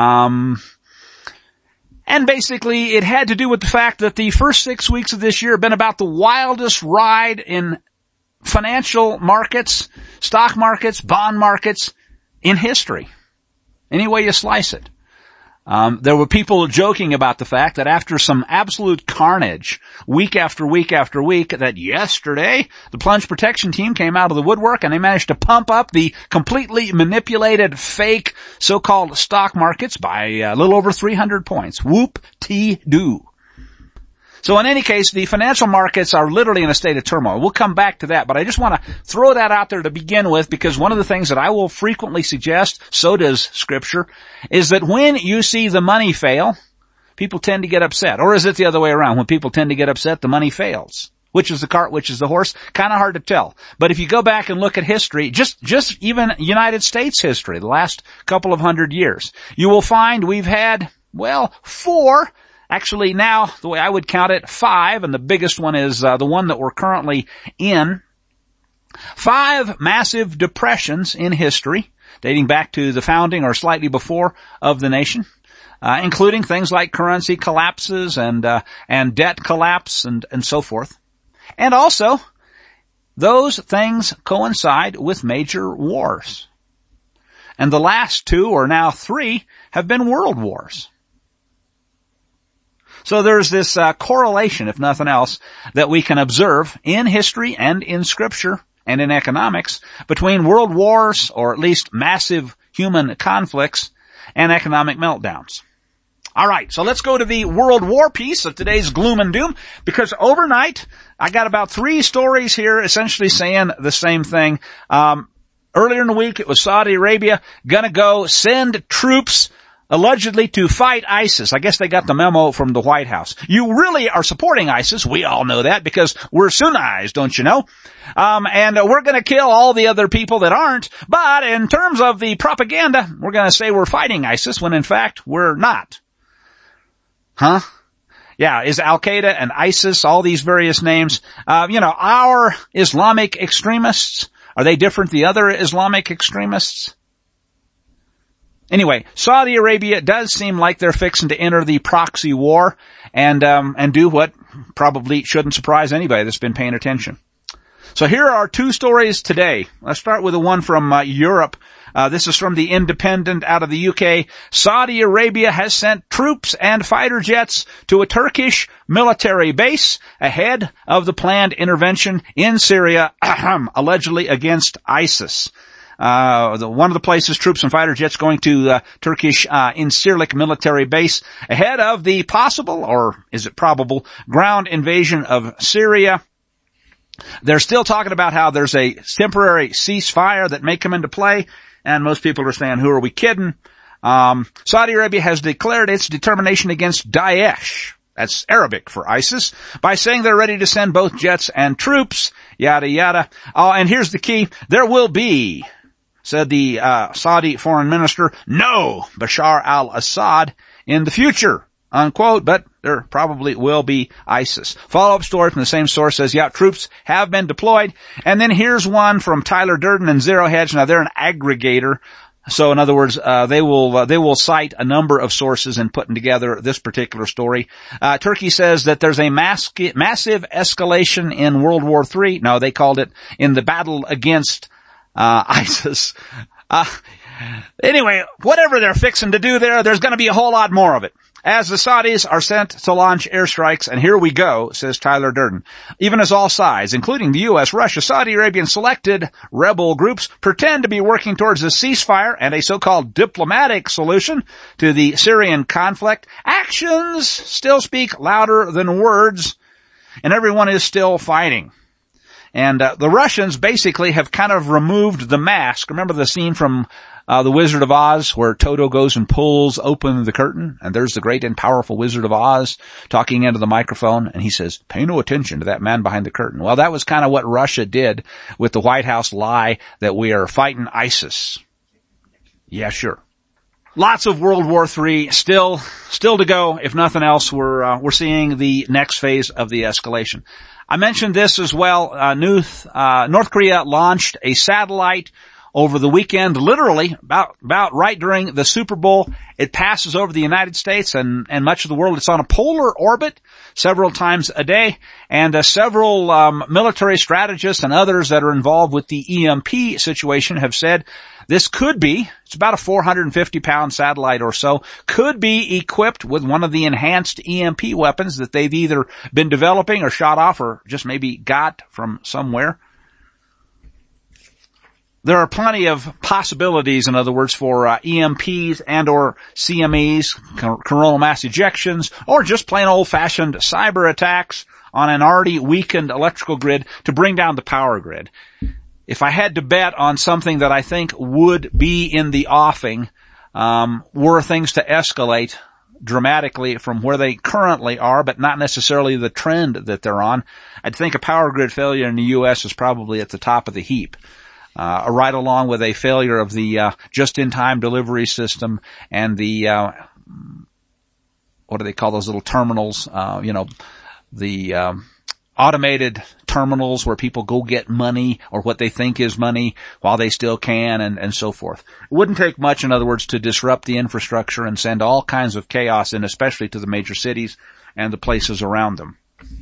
And basically, it had to do with the fact that the first 6 weeks of this year have been about the wildest ride in financial markets, stock markets, bond markets in history. Any way you slice it. There were people joking about the fact that after some absolute carnage, week after week after week, that yesterday the plunge protection team came out of the woodwork and they managed to pump up the completely manipulated fake so-called stock markets by a little over 300 points. Whoop-tee-doo. So in any case, the financial markets are literally in a state of turmoil. We'll come back to that, but I just want to throw that out there to begin with, because one of the things that I will frequently suggest, so does Scripture, is that when you see the money fail, people tend to get upset. Or is it the other way around? When people tend to get upset, the money fails. Which is the cart, which is the horse? Kind of hard to tell. But if you go back and look at history, just even United States history, the last couple of 100 years, you will find we've had, well, 4. Actually, now, the way I would count it, 5, and the biggest one is the one that we're currently in. 5 massive depressions in history, dating back to the founding or slightly before of the nation, including things like currency collapses and debt collapse and so forth. And also, those things coincide with major wars. And the last 2, or now 3, have been world wars. So there's this correlation, if nothing else, that we can observe in history and in Scripture and in economics between world wars, or at least massive human conflicts, and economic meltdowns. All right, so let's go to the World War piece of today's gloom and doom, because overnight I got about 3 stories here essentially saying the same thing. Earlier in the week it was Saudi Arabia gonna go send troops allegedly to fight ISIS. I guess they got the memo from the White House. You really are supporting ISIS. We all know that because we're Sunnis, don't you know? And we're going to kill all the other people that aren't. But in terms of the propaganda, we're going to say we're fighting ISIS when in fact we're not. Huh? Yeah, is Al-Qaeda and ISIS, all these various names, our Islamic extremists, are they different than the other Islamic extremists? Anyway, Saudi Arabia does seem like they're fixing to enter the proxy war and do what probably shouldn't surprise anybody that's been paying attention. So here are 2 stories today. Let's start with the one from Europe. This is from the Independent out of the UK. Saudi Arabia has sent troops and fighter jets to a Turkish military base ahead of the planned intervention in Syria, allegedly against ISIS. One of the places troops and fighter jets going to Turkish Incirlik military base ahead of the possible, or is it probable, ground invasion of Syria. They're still talking about how there's a temporary ceasefire that may come into play, and most people are saying, who are we kidding? Saudi Arabia has declared its determination against Daesh. That's Arabic for ISIS, by saying they're ready to send both jets and troops, yada yada. And here's the key. There will be, said the Saudi foreign minister, no Bashar al-Assad in the future, unquote, but there probably will be ISIS. Follow-up story from the same source says, yeah, troops have been deployed. And then here's one from Tyler Durden and Zero Hedge. Now they're an aggregator. So in other words, they will cite a number of sources in putting together this particular story. Turkey says that there's a massive escalation in World War III. No, they called it in the battle against ISIS. Anyway, whatever they're fixing to do there's going to be a whole lot more of it. As the Saudis are sent to launch airstrikes, and here we go, says Tyler Durden. Even as all sides, including the U.S., Russia, Saudi Arabia, and selected rebel groups pretend to be working towards a ceasefire and a so-called diplomatic solution to the Syrian conflict, actions still speak louder than words, and everyone is still fighting. And the Russians basically have kind of removed the mask. Remember the scene from The Wizard of Oz where Toto goes and pulls open the curtain, and there's the great and powerful Wizard of Oz talking into the microphone, and he says, pay no attention to that man behind the curtain. Well, that was kind of what Russia did with the White House lie that we are fighting ISIS. Yeah, sure. Lots of World War III still to go. If nothing else, we're seeing the next phase of the escalation. I mentioned this as well. North Korea launched a satellite over the weekend, literally about right during the Super Bowl. It passes over the United States and much of the world. It's on a polar orbit several times a day, and several military strategists and others that are involved with the EMP situation have said this could be, it's about a 450-pound satellite or so, could be equipped with one of the enhanced EMP weapons that they've either been developing or shot off or just maybe got from somewhere. there are plenty of possibilities, in other words, for EMPs and or CMEs, coronal mass ejections, or just plain old-fashioned cyber attacks on an already weakened electrical grid to bring down the power grid. If I had to bet on something that I think would be in the offing, were things to escalate dramatically from where they currently are, but not necessarily the trend that they're on, I'd think a power grid failure in the U.S. is probably at the top of the heap. Right along with a failure of the just-in-time delivery system and the what do they call those little terminals? The automated terminals where people go get money or what they think is money while they still can, and so forth. It wouldn't take much, in other words, to disrupt the infrastructure and send all kinds of chaos in, especially to the major cities and the places around them.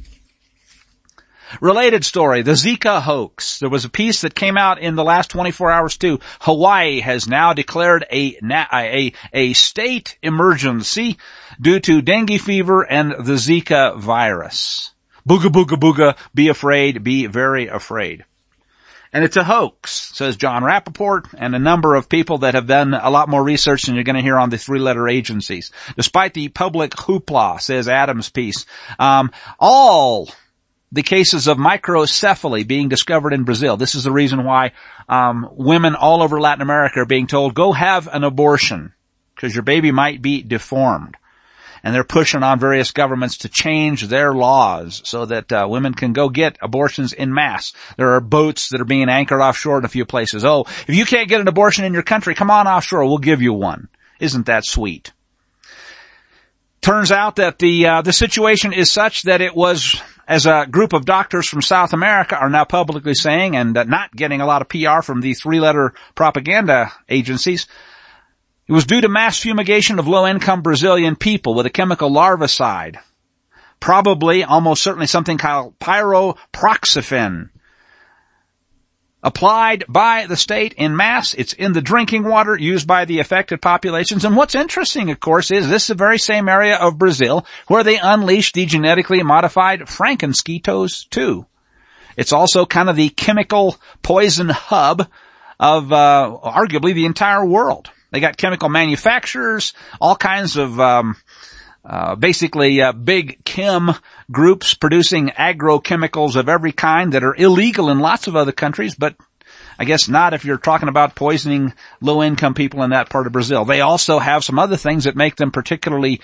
Related story, the Zika hoax. There was a piece that came out in the last 24 hours too. Hawaii has now declared a state emergency due to dengue fever and the Zika virus. Booga, booga, booga, be afraid, be very afraid. And it's a hoax, says John Rappaport and a number of people that have done a lot more research than you're going to hear on the three-letter agencies. Despite the public hoopla, says Adam's piece, all the cases of microcephaly being discovered in Brazil. This is the reason why women all over Latin America are being told, go have an abortion, because your baby might be deformed. And they're pushing on various governments to change their laws so that women can go get abortions en masse. There are boats that are being anchored offshore in a few places. Oh, if you can't get an abortion in your country, come on offshore, we'll give you one. Isn't that sweet? Turns out that the situation is such that it was, as a group of doctors from South America are now publicly saying, and not getting a lot of PR from the three-letter propaganda agencies, it was due to mass fumigation of low-income Brazilian people with a chemical larvicide. Probably, almost certainly something called pyroproxyfen. Applied by the state in mass. It's in the drinking water used by the affected populations. And what's interesting, of course, is this is the very same area of Brazil where they unleashed the genetically modified Frankenskitos too. It's also kind of the chemical poison hub of arguably the entire world. They got chemical manufacturers, all kinds of basically big chem groups producing agrochemicals of every kind that are illegal in lots of other countries, but I guess not if you're talking about poisoning low-income people in that part of Brazil. They also have some other things that make them particularly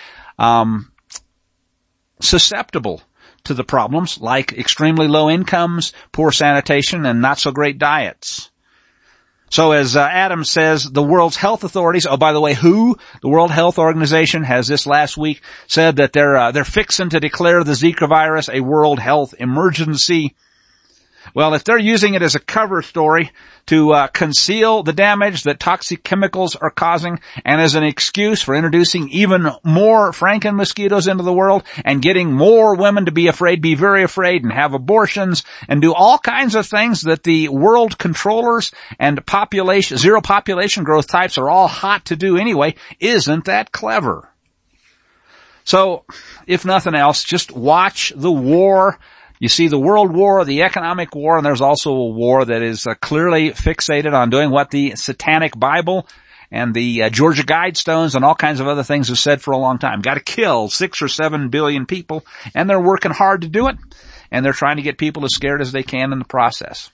susceptible to the problems, like extremely low incomes, poor sanitation, and not so great diets. So as Adam says, the world's health authorities, oh, by the way, WHO, the World Health Organization, has this last week said that they're fixing to declare the Zika virus a world health emergency. Well, if they're using it as a cover story to conceal the damage that toxic chemicals are causing and as an excuse for introducing even more Franken mosquitoes into the world and getting more women to be afraid, be very afraid, and have abortions and do all kinds of things that the world controllers and zero population growth types are all hot to do anyway, isn't that clever? So, if nothing else, just watch the war. You see the world war, the economic war, and there's also a war that is clearly fixated on doing what the Satanic Bible and the Georgia Guidestones and all kinds of other things have said for a long time. Got to kill 6 or 7 billion people, and they're working hard to do it, and they're trying to get people as scared as they can in the process.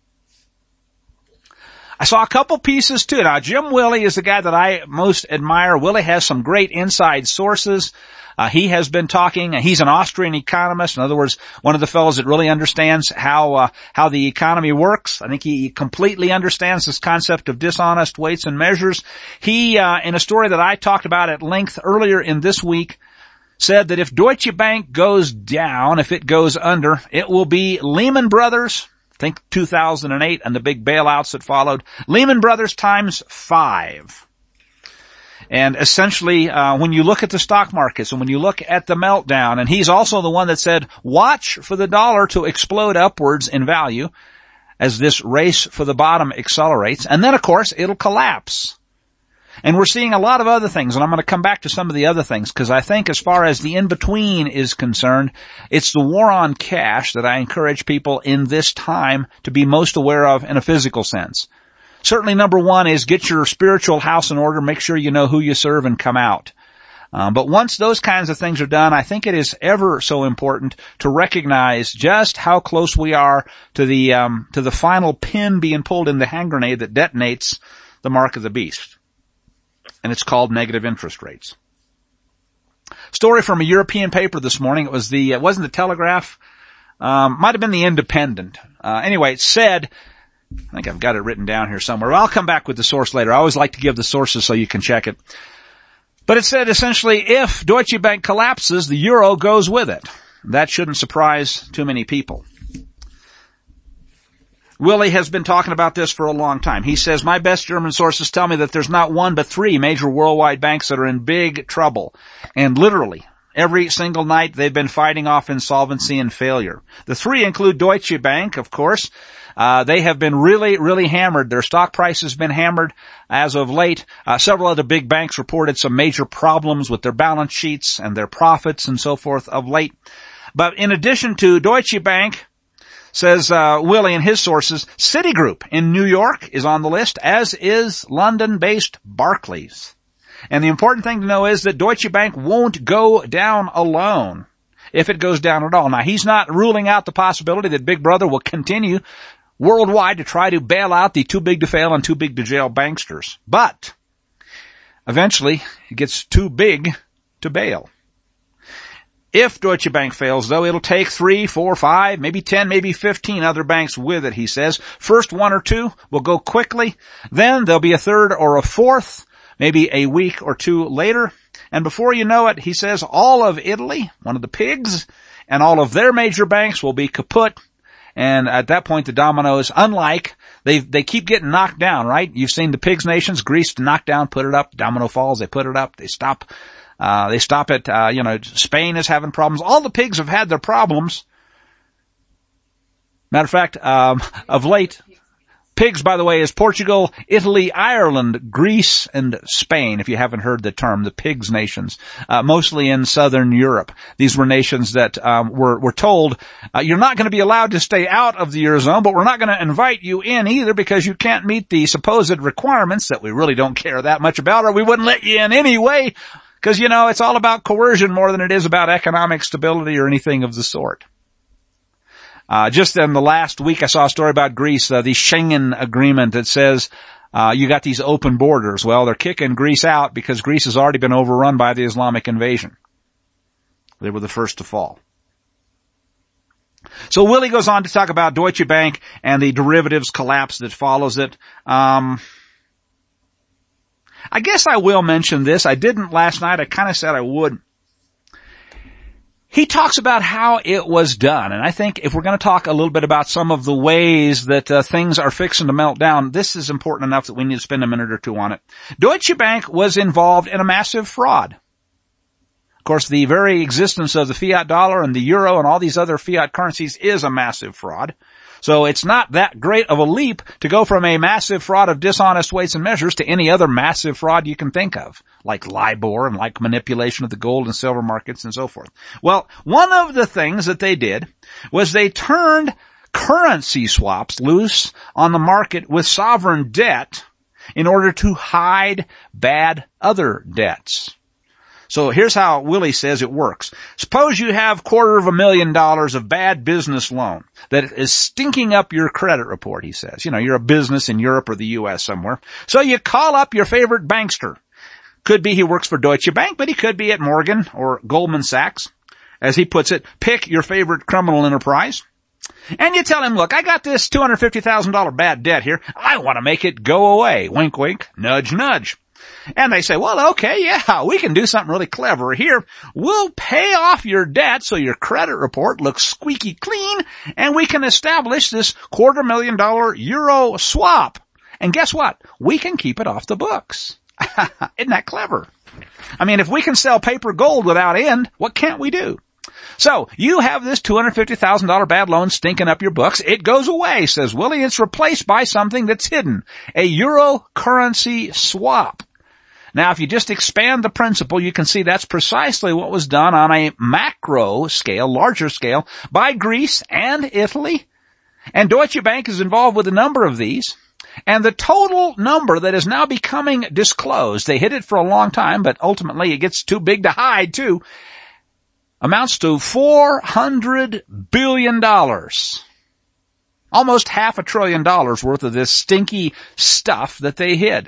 I saw a couple pieces too. Now, Jim Willie is the guy that I most admire. Willie has some great inside sources. He has been talking, he's an Austrian economist. In other words, one of the fellows that really understands how the economy works. I think he completely understands this concept of dishonest weights and measures. He, in a story that I talked about at length earlier in this week, said that if Deutsche Bank goes down, if it goes under, it will be Lehman Brothers, think 2008 and the big bailouts that followed, Lehman Brothers times 5. And essentially, when you look at the stock markets and when you look at the meltdown, and he's also the one that said, watch for the dollar to explode upwards in value as this race for the bottom accelerates. And then, of course, it'll collapse. And we're seeing a lot of other things, and I'm going to come back to some of the other things, because I think as far as the in-between is concerned, it's the war on cash that I encourage people in this time to be most aware of in a physical sense. Certainly number one is get your spiritual house in order, make sure you know who you serve and come out. But once those kinds of things are done, I think it is ever so important to recognize just how close we are to the final pin being pulled in the hand grenade that detonates the mark of the beast. And it's called negative interest rates. Story from a European paper this morning. It wasn't the Telegraph. Might have been the Independent. Anyway, it said, I think I've got it written down here somewhere. I'll come back with the source later. I always like to give the sources so you can check it. But it said essentially, if Deutsche Bank collapses, the euro goes with it. That shouldn't surprise too many people. Willie has been talking about this for a long time. He says, my best German sources tell me that there's not one but three major worldwide banks that are in big trouble. And literally, every single night they've been fighting off insolvency and failure. The three include Deutsche Bank, of course. They have been really, really hammered. Their stock price has been hammered as of late. Several other big banks reported some major problems with their balance sheets and their profits and so forth of late. But in addition to Deutsche Bank, says Willie and his sources, Citigroup in New York is on the list, as is London-based Barclays. And the important thing to know is that Deutsche Bank won't go down alone, if it goes down at all. Now, he's not ruling out the possibility that Big Brother will continue worldwide to try to bail out the too big to fail and too big to jail banksters. But eventually, it gets too big to bail. If Deutsche Bank fails, though, it'll take 3, 4, 5, maybe 10, maybe 15 other banks with it, he says. First one or two will go quickly. Then there'll be a third or a fourth, maybe a week or two later. And before you know it, he says, all of Italy, one of the pigs, and all of their major banks will be kaput. And at that point, the dominoes, unlike, they keep getting knocked down, right? You've seen the pigs nations, Greece knocked down, put it up, domino falls, they put it up, they stop it, Spain is having problems. All the pigs have had their problems. Matter of fact, of late, pigs, by the way, is Portugal, Italy, Ireland, Greece, and Spain, if you haven't heard the term, the pigs nations, mostly in southern Europe. These were nations that were told, you're not going to be allowed to stay out of the Eurozone, but we're not going to invite you in either because you can't meet the supposed requirements that we really don't care that much about, or we wouldn't let you in anyway. Because, it's all about coercion more than it is about economic stability or anything of the sort. Just in the last week, I saw a story about Greece, the Schengen agreement that says, you got these open borders. Well, they're kicking Greece out because Greece has already been overrun by the Islamic invasion. They were the first to fall. So Willie goes on to talk about Deutsche Bank and the derivatives collapse that follows it. I guess I will mention this. I didn't last night. I kind of said I would. He talks about how it was done. And I think if we're going to talk a little bit about some of the ways that things are fixing to melt down, this is important enough that we need to spend a minute or two on it. Deutsche Bank was involved in a massive fraud. Of course, the very existence of the fiat dollar and the euro and all these other fiat currencies is a massive fraud. So it's not that great of a leap to go from a massive fraud of dishonest weights and measures to any other massive fraud you can think of, like LIBOR and like manipulation of the gold and silver markets and so forth. Well, one of the things that they did was they turned currency swaps loose on the market with sovereign debt in order to hide bad other debts. So here's how Willie says it works. Suppose you have $250,000 of bad business loan that is stinking up your credit report, he says. You're a business in Europe or the U.S. somewhere. So you call up your favorite bankster. Could be he works for Deutsche Bank, but he could be at Morgan or Goldman Sachs. As he puts it, pick your favorite criminal enterprise. And you tell him, look, I got this $250,000 bad debt here. I want to make it go away. Wink, wink, nudge, nudge. And they say, well, okay, yeah, we can do something really clever here. We'll pay off your debt so your credit report looks squeaky clean, and we can establish this $250,000 euro swap. And guess what? We can keep it off the books. Isn't that clever? I mean, if we can sell paper gold without end, what can't we do? So, you have this $250,000 bad loan stinking up your books. It goes away, says Willie. It's replaced by something that's hidden. A euro currency swap. Now, if you just expand the principle, you can see that's precisely what was done on a macro scale, larger scale, by Greece and Italy. And Deutsche Bank is involved with a number of these. And the total number that is now becoming disclosed, they hid it for a long time, but ultimately it gets too big to hide too, amounts to $400 billion. Almost $500 billion worth of this stinky stuff that they hid.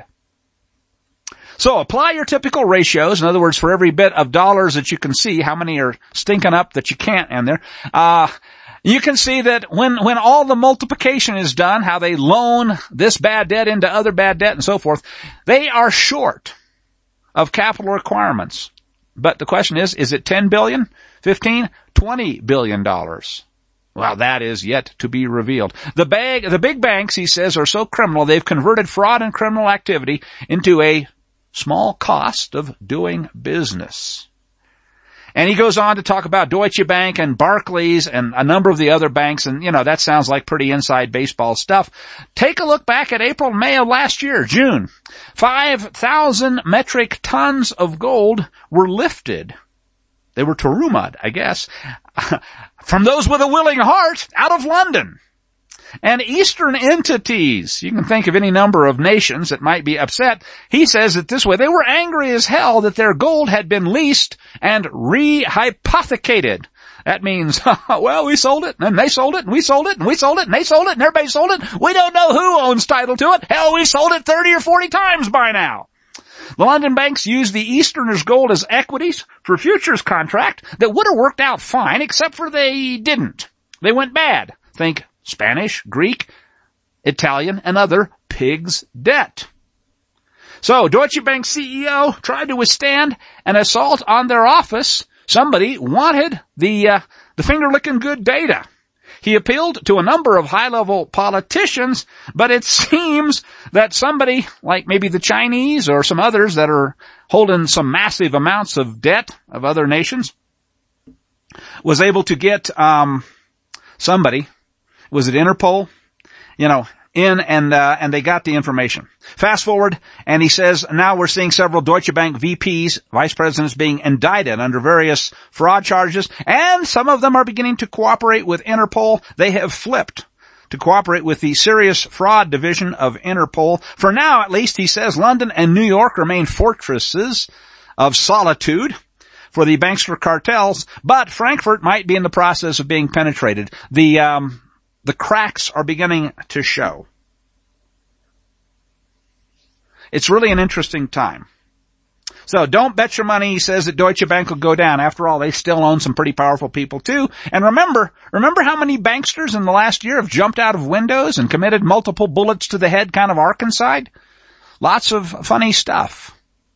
So apply your typical ratios. In other words, for every bit of dollars that you can see, how many are stinking up that you can't in there. You can see that when all the multiplication is done, how they loan this bad debt into other bad debt and so forth, they are short of capital requirements. But the question is it 10 billion, 15, 20 billion dollars? Well, that is yet to be revealed. The big banks, he says, are so criminal, they've converted fraud and criminal activity into a small cost of doing business. And he goes on to talk about Deutsche Bank and Barclays and a number of the other banks, and that sounds like pretty inside baseball stuff. Take a look back at April and May of last year, June. 5,000 metric tons of gold were lifted. They were teruma'd, I guess, from those with a willing heart out of London. And Eastern entities, you can think of any number of nations that might be upset. He says it this way: they were angry as hell that their gold had been leased and rehypothecated. That means, well, we sold it, and they sold it, and we sold it, and we sold it, and they sold it, and everybody sold it. We don't know who owns title to it. Hell, we sold it 30 or 40 times by now. The London banks used the Easterners' gold as equities for futures contract that would have worked out fine, except for they didn't. They went bad. Think Spanish, Greek, Italian, and other pigs' debt. So, Deutsche Bank CEO tried to withstand an assault on their office. Somebody wanted the finger-licking good data. He appealed to a number of high-level politicians, but it seems that somebody, like maybe the Chinese or some others that are holding some massive amounts of debt of other nations, was able to get somebody, was it Interpol? In and they got the information. Fast forward, and he says now we're seeing several Deutsche Bank VPs, vice presidents, being indicted under various fraud charges, and some of them are beginning to cooperate with Interpol. They have flipped to cooperate with the serious fraud division of Interpol. For now, at least, he says London and New York remain fortresses of solitude for the bankster cartels, but Frankfurt might be in the process of being penetrated. The cracks are beginning to show. It's really an interesting time. So don't bet your money, he says, that Deutsche Bank will go down. After all, they still own some pretty powerful people too. And remember how many banksters in the last year have jumped out of windows and committed multiple bullets to the head kind of arkancide? Lots of funny stuff.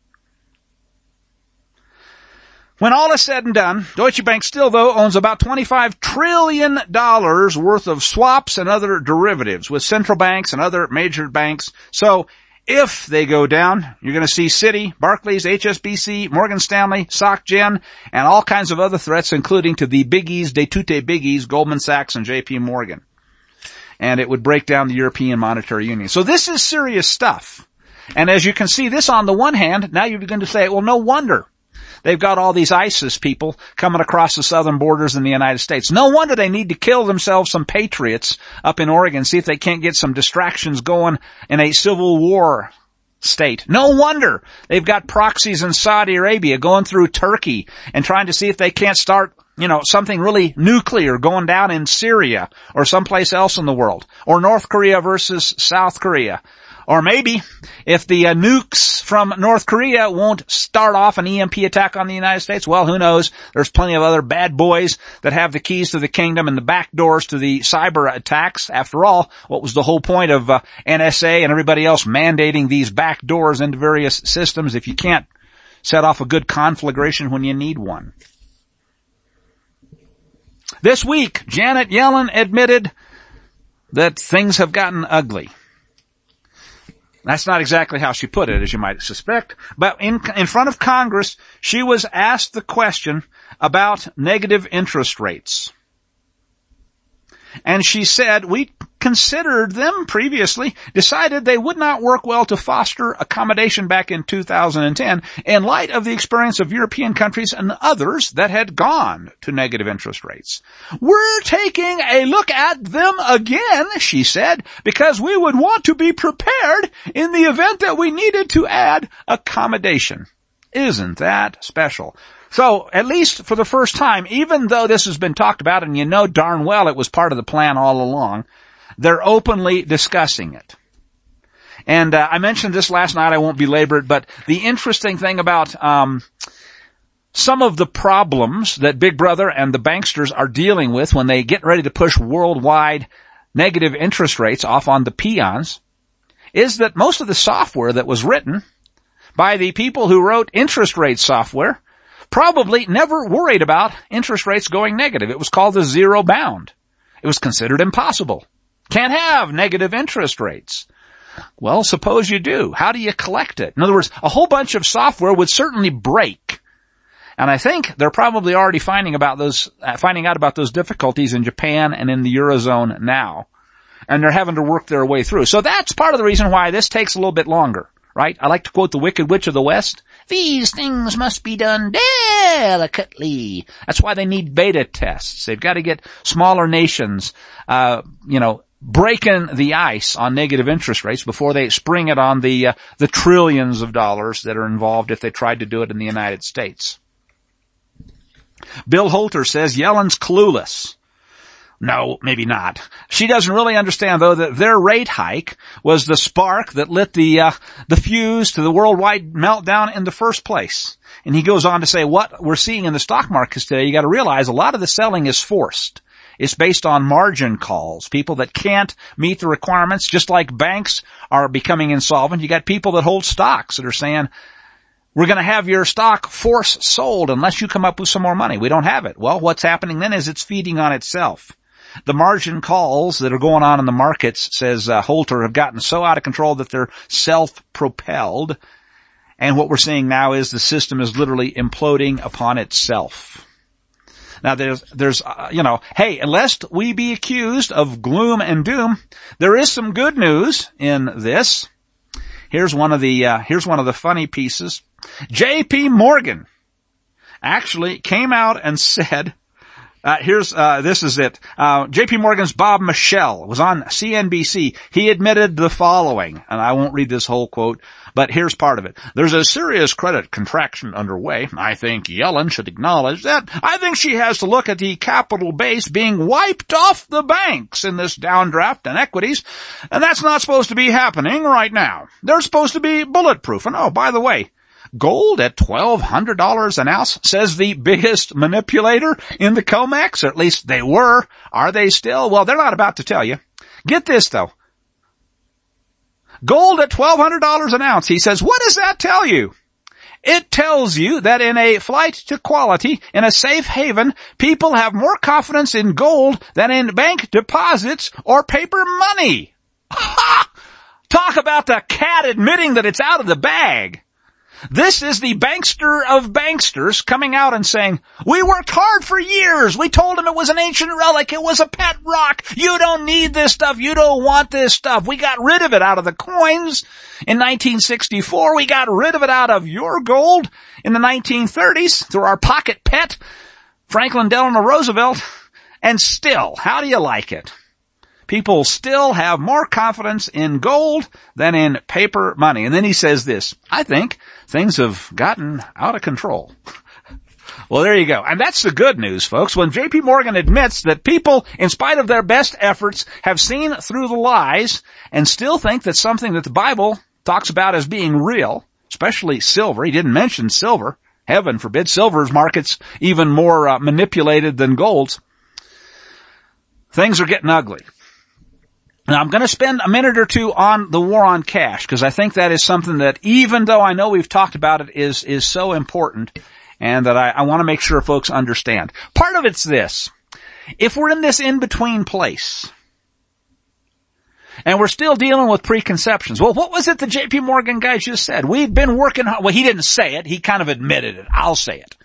When all is said and done, Deutsche Bank still, though, owns about $25 trillion worth of swaps and other derivatives with central banks and other major banks. So if they go down, you're going to see Citi, Barclays, HSBC, Morgan Stanley, Soc Gen, and all kinds of other threats, including to the biggies, de tutte biggies, Goldman Sachs and JP Morgan. And it would break down the European Monetary Union. So this is serious stuff. And as you can see, this on the one hand, now you're going to say, well, no wonder. They've got all these ISIS people coming across the southern borders in the United States. No wonder they need to kill themselves some patriots up in Oregon, see if they can't get some distractions going in a civil war state. No wonder they've got proxies in Saudi Arabia going through Turkey and trying to see if they can't start, something really nuclear going down in Syria or someplace else in the world. Or North Korea versus South Korea. Or maybe if the nukes from North Korea won't start off an EMP attack on the United States, well, who knows? There's plenty of other bad boys that have the keys to the kingdom and the back doors to the cyber attacks. After all, what was the whole point of NSA and everybody else mandating these back doors into various systems if you can't set off a good conflagration when you need one? This week, Janet Yellen admitted that things have gotten ugly. That's not exactly how she put it, as you might suspect. But in front of Congress, she was asked the question about negative interest rates. And she said, we considered them previously, decided they would not work well to foster accommodation back in 2010 in light of the experience of European countries and others that had gone to negative interest rates. We're taking a look at them again, she said, because we would want to be prepared in the event that we needed to add accommodation. Isn't that special? So, at least for the first time, even though this has been talked about and you know darn well it was part of the plan all along, they're openly discussing it. And I mentioned this last night, I won't belabor it, but the interesting thing about some of the problems that Big Brother and the banksters are dealing with when they get ready to push worldwide negative interest rates off on the peons is that most of the software that was written by the people who wrote interest rate software probably never worried about interest rates going negative. It was called the zero bound. It was considered impossible. Can't have negative interest rates. Well, suppose you do. How do you collect it? In other words, a whole bunch of software would certainly break. And I think they're probably already finding out about those difficulties in Japan and in the Eurozone now. And they're having to work their way through. So that's part of the reason why this takes a little bit longer, right? I like to quote the Wicked Witch of the West. These things must be done delicately. That's why they need beta tests. They've got to get smaller nations, breaking the ice on negative interest rates before they spring it on the trillions of dollars that are involved if they tried to do it in the United States. Bill Holter says Yellen's clueless. No, maybe not. She doesn't really understand, though, that their rate hike was the spark that lit the fuse to the worldwide meltdown in the first place. And he goes on to say what we're seeing in the stock markets today, you got to realize a lot of the selling is forced. It's based on margin calls, people that can't meet the requirements, just like banks are becoming insolvent. You got people that hold stocks that are saying, we're going to have your stock force sold unless you come up with some more money. We don't have it. Well, what's happening then is it's feeding on itself. The margin calls that are going on in the markets, says Holter, have gotten so out of control that they're self-propelled. And what we're seeing now is the system is literally imploding upon itself. Now there's hey, lest we be accused of gloom and doom, there is some good news in this. Here's one of the funny pieces. J.P. Morgan actually came out and said, this is it. J.P. Morgan's Bob Michel was on CNBC. He admitted the following, and I won't read this whole quote, but here's part of it. There's a serious credit contraction underway. I think Yellen should acknowledge that. I think she has to look at the capital base being wiped off the banks in this downdraft and equities, and that's not supposed to be happening right now. They're supposed to be bulletproof. And oh, by the way, gold at $1,200 an ounce, says the biggest manipulator in the COMEX, or at least they were. Are they still? Well, they're not about to tell you. Get this though. Gold at $1,200 an ounce, he says, what does that tell you? It tells you that in a flight to quality, in a safe haven, people have more confidence in gold than in bank deposits or paper money. Ha! Talk about the cat admitting that it's out of the bag. This is the bankster of banksters coming out and saying, we worked hard for years. We told him it was an ancient relic. It was a pet rock. You don't need this stuff. You don't want this stuff. We got rid of it out of the coins in 1964. We got rid of it out of your gold in the 1930s through our pocket pet, Franklin Delano Roosevelt. And still, how do you like it? People still have more confidence in gold than in paper money. And then he says this, I think things have gotten out of control. Well, there you go. And that's the good news, folks. When J.P. Morgan admits that people, in spite of their best efforts, have seen through the lies and still think that something that the Bible talks about as being real, especially silver. He didn't mention silver. Heaven forbid. Silver's market's even more manipulated than gold's. Things are getting ugly. Now, I'm going to spend a minute or two on the war on cash, because I think that is something that, even though I know we've talked about it, is so important, and that I want to make sure folks understand. Part of it's this. If we're in this in-between place, and we're still dealing with preconceptions, well, what was it the J.P. Morgan guy just said? We've been working hard. Well, he didn't say it. He kind of admitted it. I'll say it.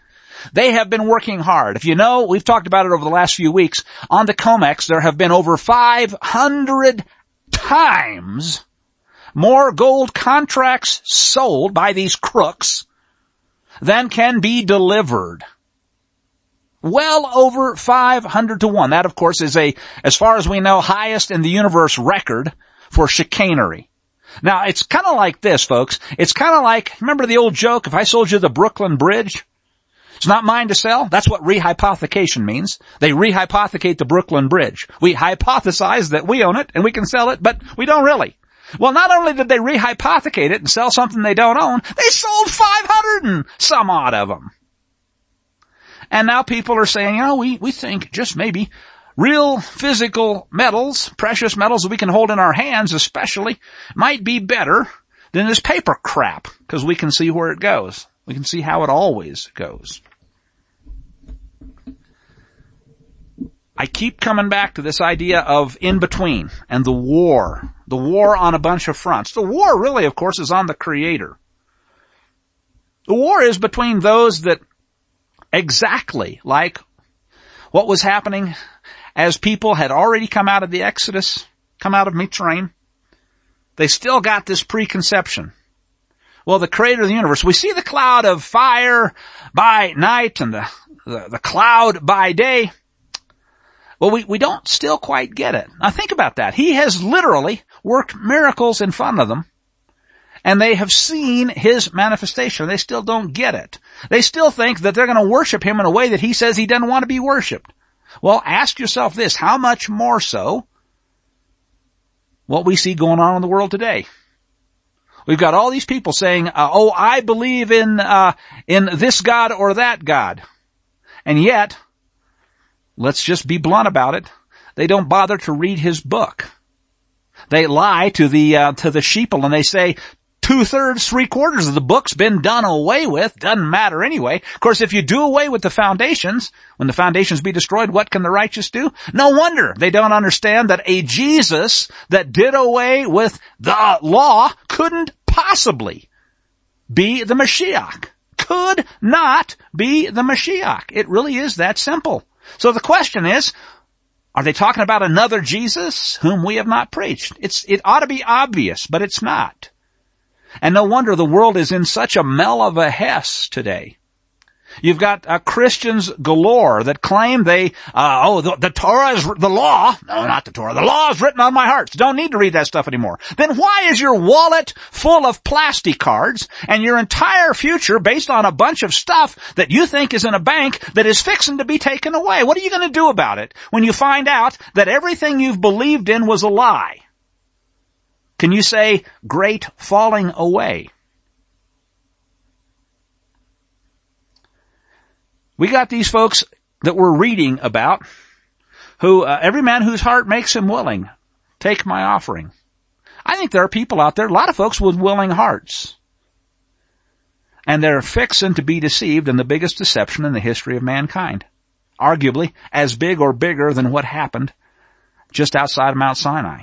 They have been working hard. If you know, we've talked about it over the last few weeks. On the COMEX, there have been over 500 times more gold contracts sold by these crooks than can be delivered. Well over 500 to 1. That, of course, is as far as we know, highest in the universe record for chicanery. Now, it's kind of like this, folks. It's kind of like, remember the old joke, if I sold you the Brooklyn Bridge, it's not mine to sell? That's what rehypothecation means. They rehypothecate the Brooklyn Bridge. We hypothesize that we own it and we can sell it, but we don't really. Well, not only did they rehypothecate it and sell something they don't own, they sold 500 and some odd of them. And now people are saying, we think just maybe real physical metals, precious metals that we can hold in our hands especially, might be better than this paper crap, because we can see where it goes. We can see how it always goes. I keep coming back to this idea of in between and the war on a bunch of fronts. The war really, of course, is on the Creator. The war is between those that exactly like what was happening as people had already come out of the Exodus, come out of Mitzrayim. They still got this preconception. Well, the Creator of the universe, we see the cloud of fire by night and the cloud by day. Well, we don't still quite get it. Now think about that. He has literally worked miracles in front of them, and they have seen His manifestation. They still don't get it. They still think that they're going to worship Him in a way that He says He doesn't want to be worshiped. Well, ask yourself this, how much more so what we see going on in the world today? We've got all these people saying, I believe in this God or that God. And yet, let's just be blunt about it, they don't bother to read His book. They lie to the sheeple and they say 2/3, 3/4 of the book's been done away with. Doesn't matter anyway. Of course, if you do away with the foundations, when the foundations be destroyed, what can the righteous do? No wonder they don't understand that a Jesus that did away with the law couldn't possibly be the Mashiach. Could not be the Mashiach. It really is that simple. So the question is, are they talking about another Jesus whom we have not preached? It ought to be obvious, but it's not. And no wonder the world is in such a mel of a hess today. You've got Christians galore that claim the Torah is the law. No, not the Torah. The law is written on my heart. So don't need to read that stuff anymore. Then why is your wallet full of plastic cards and your entire future based on a bunch of stuff that you think is in a bank that is fixing to be taken away? What are you going to do about it when you find out that everything you've believed in was a lie? Can you say, great falling away? We got these folks that we're reading about who, every man whose heart makes him willing, take my offering. I think there are people out there, a lot of folks with willing hearts. And they're fixing to be deceived in the biggest deception in the history of mankind. Arguably as big or bigger than what happened just outside of Mount Sinai.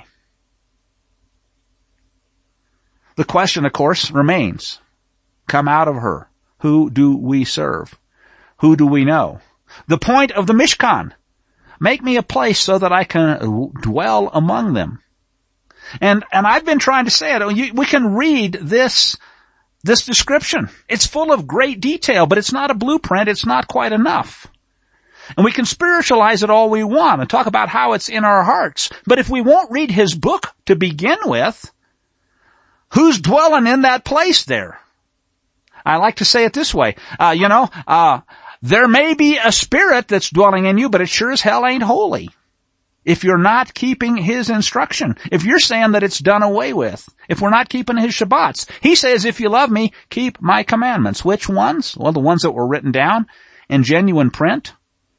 The question, of course, remains, come out of her. Who do we serve? Who do we know? The point of the Mishkan. Make me a place so that I can dwell among them. And I've been trying to say it. We can read this description. It's full of great detail, but it's not a blueprint. It's not quite enough. And we can spiritualize it all we want and talk about how it's in our hearts. But if we won't read His book to begin with, who's dwelling in that place there? I like to say it this way. There may be a spirit that's dwelling in you, but it sure as hell ain't holy. If you're not keeping His instruction, if you're saying that it's done away with, if we're not keeping His Shabbats, He says, if you love me, keep my commandments. Which ones? Well, the ones that were written down in genuine print.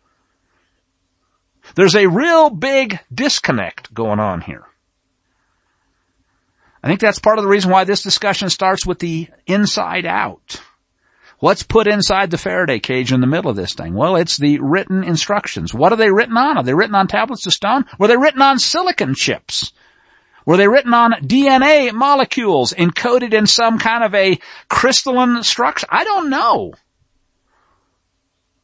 There's a real big disconnect going on here. I think that's part of the reason why this discussion starts with the inside out. What's put inside the Faraday cage in the middle of this thing? Well, it's the written instructions. What are they written on? Are they written on tablets of stone? Were they written on silicon chips? Were they written on DNA molecules encoded in some kind of a crystalline structure? I don't know.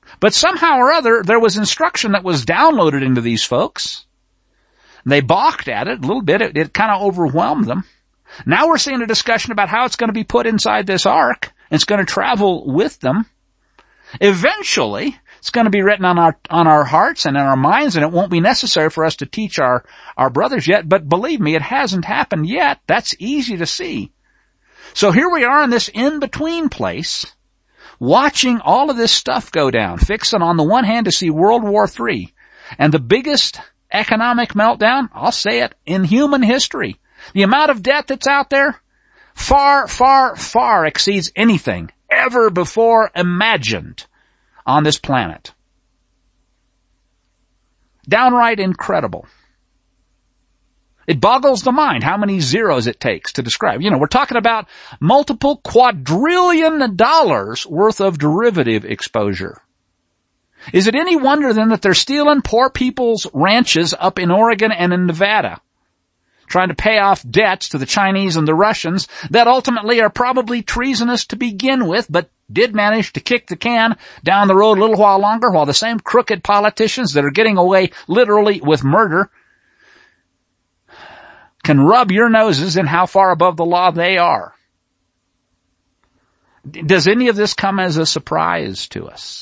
But somehow or other, there was instruction that was downloaded into these folks. They balked at it a little bit. It kind of overwhelmed them. Now we're seeing a discussion about how it's going to be put inside this ark. It's going to travel with them. Eventually, it's going to be written on our hearts and in our minds, and it won't be necessary for us to teach our brothers yet. But believe me, it hasn't happened yet. That's easy to see. So here we are in this in-between place, watching all of this stuff go down, fixing on the one hand to see World War III and the biggest economic meltdown, I'll say it, in human history. The amount of debt that's out there far, far, far exceeds anything ever before imagined on this planet. Downright incredible. It boggles the mind how many zeros it takes to describe. We're talking about multiple quadrillion dollars worth of derivative exposure. Is it any wonder then that they're stealing poor people's ranches up in Oregon and in Nevada, trying to pay off debts to the Chinese and the Russians that ultimately are probably treasonous to begin with, but did manage to kick the can down the road a little while longer, while the same crooked politicians that are getting away literally with murder can rub your noses in how far above the law they are. Does any of this come as a surprise to us?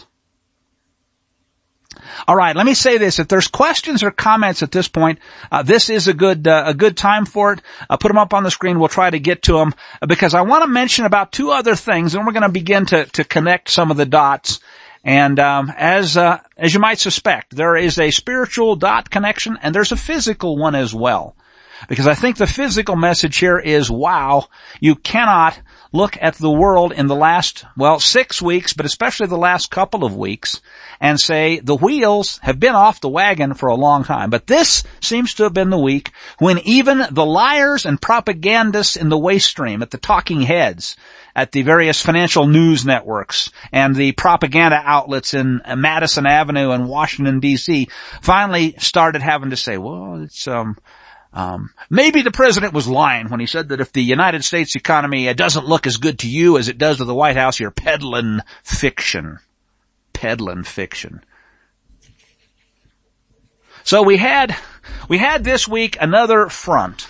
All right, let me say this. If there's questions or comments at this point, this is a good time for it. Put them up on the screen. We'll try to get to them because I want to mention about two other things, and we're going to begin to connect some of the dots. And as you might suspect, there is a spiritual dot connection and there's a physical one as well. Because I think the physical message here is, wow, you cannot look at the world in the last, 6 weeks, but especially the last couple of weeks, and say the wheels have been off the wagon for a long time. But this seems to have been the week when even the liars and propagandists in the waste stream, at the talking heads, at the various financial news networks, and the propaganda outlets in Madison Avenue and Washington, D.C., finally started having to say, well, it's maybe the president was lying when he said that if the United States economy doesn't look as good to you as it does to the White House, you're peddling fiction. Peddling fiction. So we had this week another front.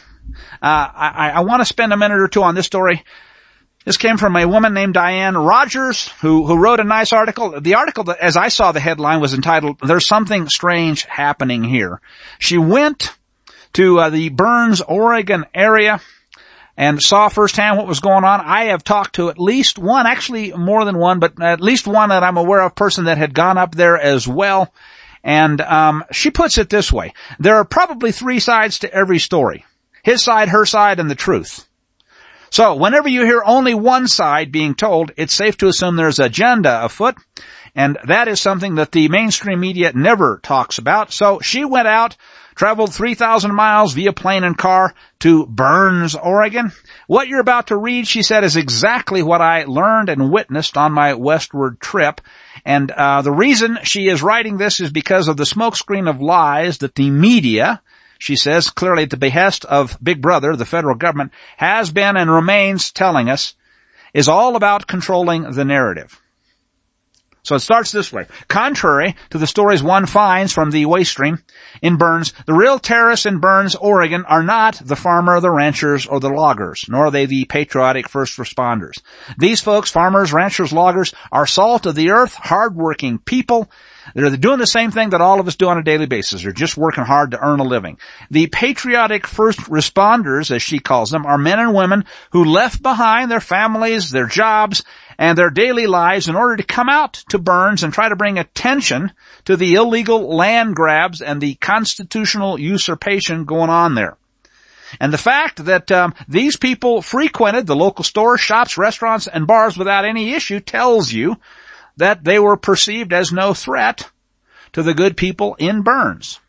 I want to spend a minute or two on this story. This came from a woman named Diane Rogers, who wrote a nice article. The article, as I saw the headline, was entitled, "There's Something Strange Happening Here." She went to the Burns, Oregon area and saw firsthand what was going on. I have talked to at least one, actually more than one, but at least one that I'm aware of, person that had gone up there as well. And she puts it this way. There are probably three sides to every story. His side, her side, and the truth. So whenever you hear only one side being told, it's safe to assume there's agenda afoot. And that is something that the mainstream media never talks about. So she went out, traveled 3,000 miles via plane and car to Burns, Oregon. What you're about to read, she said, is exactly what I learned and witnessed on my westward trip. And the reason she is writing this is because of the smokescreen of lies that the media, she says, clearly at the behest of Big Brother, the federal government, has been and remains telling us, is all about controlling the narrative. So it starts this way. Contrary to the stories one finds from the waste stream in Burns, the real terrorists in Burns, Oregon are not the farmer, the ranchers, or the loggers, nor are they the patriotic first responders. These folks, farmers, ranchers, loggers, are salt of the earth, hardworking people. They're doing the same thing that all of us do on a daily basis. They're just working hard to earn a living. The patriotic first responders, as she calls them, are men and women who left behind their families, their jobs, and their daily lives in order to come out to Burns and try to bring attention to the illegal land grabs and the constitutional usurpation going on there. And the fact that these people frequented the local stores, shops, restaurants, and bars without any issue tells you that they were perceived as no threat to the good people in Burns.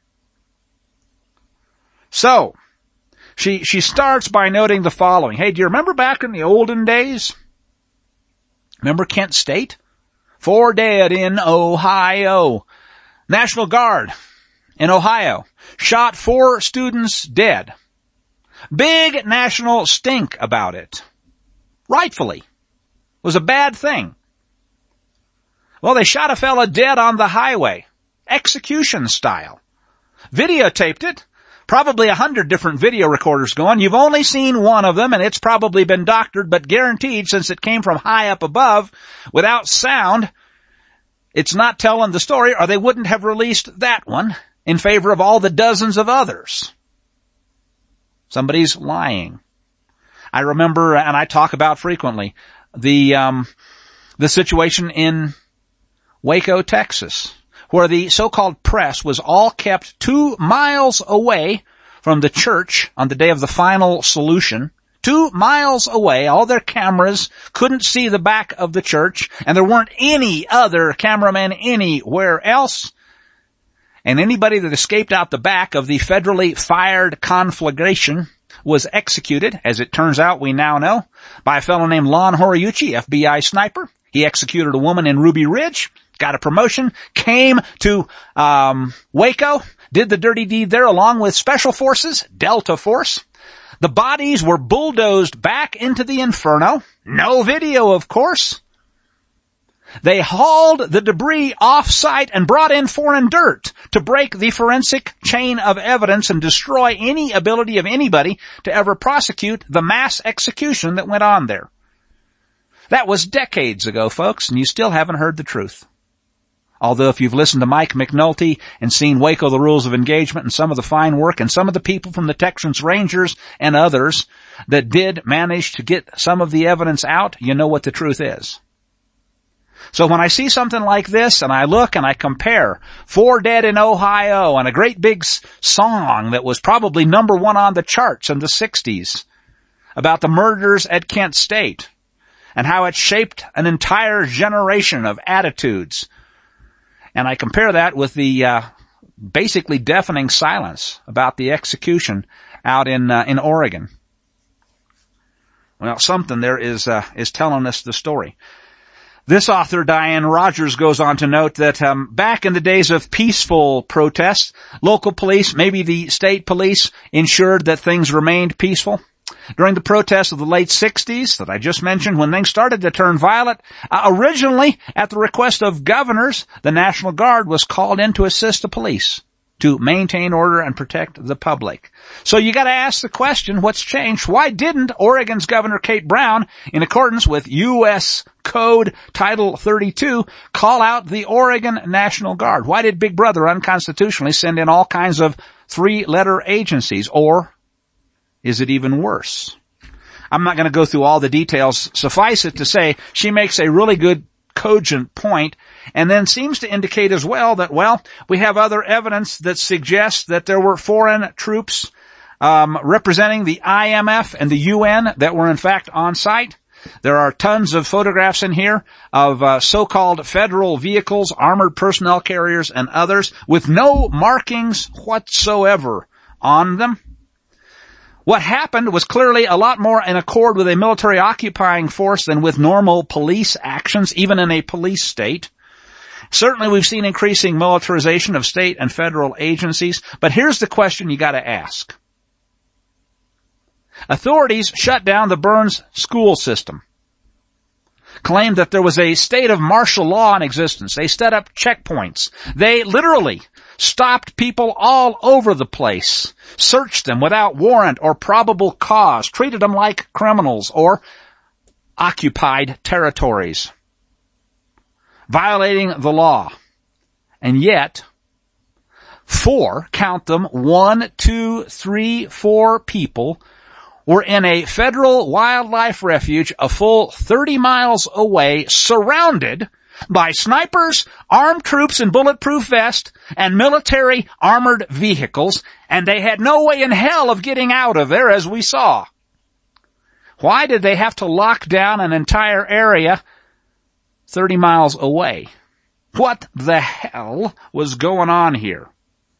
So, she starts by noting the following. Hey, do you remember back in the olden days? Remember Kent State? 4 dead in Ohio. National Guard in Ohio shot 4 students dead. Big national stink about it. Rightfully. It was a bad thing. Well, they shot a fella dead on the highway, execution style. Videotaped it. Probably 100 different video recorders going. You've only seen one of them, and it's probably been doctored, but guaranteed, since it came from high up above, without sound, it's not telling the story, or they wouldn't have released that one in favor of all the dozens of others. Somebody's lying. I remember, and I talk about frequently, the situation in Waco, Texas, where the so-called press was all kept 2 miles away from the church on the day of the final solution. 2 miles away, all their cameras couldn't see the back of the church, and there weren't any other cameramen anywhere else. And anybody that escaped out the back of the federally fired conflagration was executed, as it turns out we now know, by a fellow named Lon Horiuchi, FBI sniper. He executed a woman in Ruby Ridge, got a promotion, came to Waco, did the dirty deed there along with Special Forces, Delta Force. The bodies were bulldozed back into the inferno. No video, of course. They hauled the debris off-site and brought in foreign dirt to break the forensic chain of evidence and destroy any ability of anybody to ever prosecute the mass execution that went on there. That was decades ago, folks, and you still haven't heard the truth. Although if you've listened to Mike McNulty and seen Waco, the Rules of Engagement, and some of the fine work, and some of the people from the Texas Rangers and others that did manage to get some of the evidence out, you know what the truth is. So when I see something like this, and I look and I compare 4 dead in Ohio and a great big song that was probably number 1 on the charts in the 60s about the murders at Kent State and how it shaped an entire generation of attitudes, and I compare that with the basically deafening silence about the execution out in Oregon. Well, something there is telling us the story. This author, Diane Rogers, goes on to note that back in the days of peaceful protests, local police, maybe the state police, ensured that things remained peaceful. During the protests of the late 60s that I just mentioned, when things started to turn violent, originally at the request of governors, the National Guard was called in to assist the police to maintain order and protect the public. So you got to ask the question, what's changed? Why didn't Oregon's Governor Kate Brown, in accordance with U.S. Code Title 32, call out the Oregon National Guard? Why did Big Brother unconstitutionally send in all kinds of 3-letter agencies? Or is it even worse? I'm not going to go through all the details. Suffice it to say, she makes a really good, cogent point, and then seems to indicate as well that, well, we have other evidence that suggests that there were foreign troops representing the IMF and the UN that were in fact on site. There are tons of photographs in here of so-called federal vehicles, armored personnel carriers, and others with no markings whatsoever on them. What happened was clearly a lot more in accord with a military occupying force than with normal police actions, even in a police state. Certainly we've seen increasing militarization of state and federal agencies, but here's the question you got to ask. Authorities shut down the Burns school system, claimed that there was a state of martial law in existence. They set up checkpoints. They literally stopped people all over the place, searched them without warrant or probable cause, treated them like criminals or occupied territories, violating the law. And yet, 4, count them, 1, 2, 3, 4 people were in a federal wildlife refuge a full 30 miles away, surrounded by snipers, armed troops in bulletproof vests, and military armored vehicles, and they had no way in hell of getting out of there, as we saw. Why did they have to lock down an entire area 30 miles away? What the hell was going on here?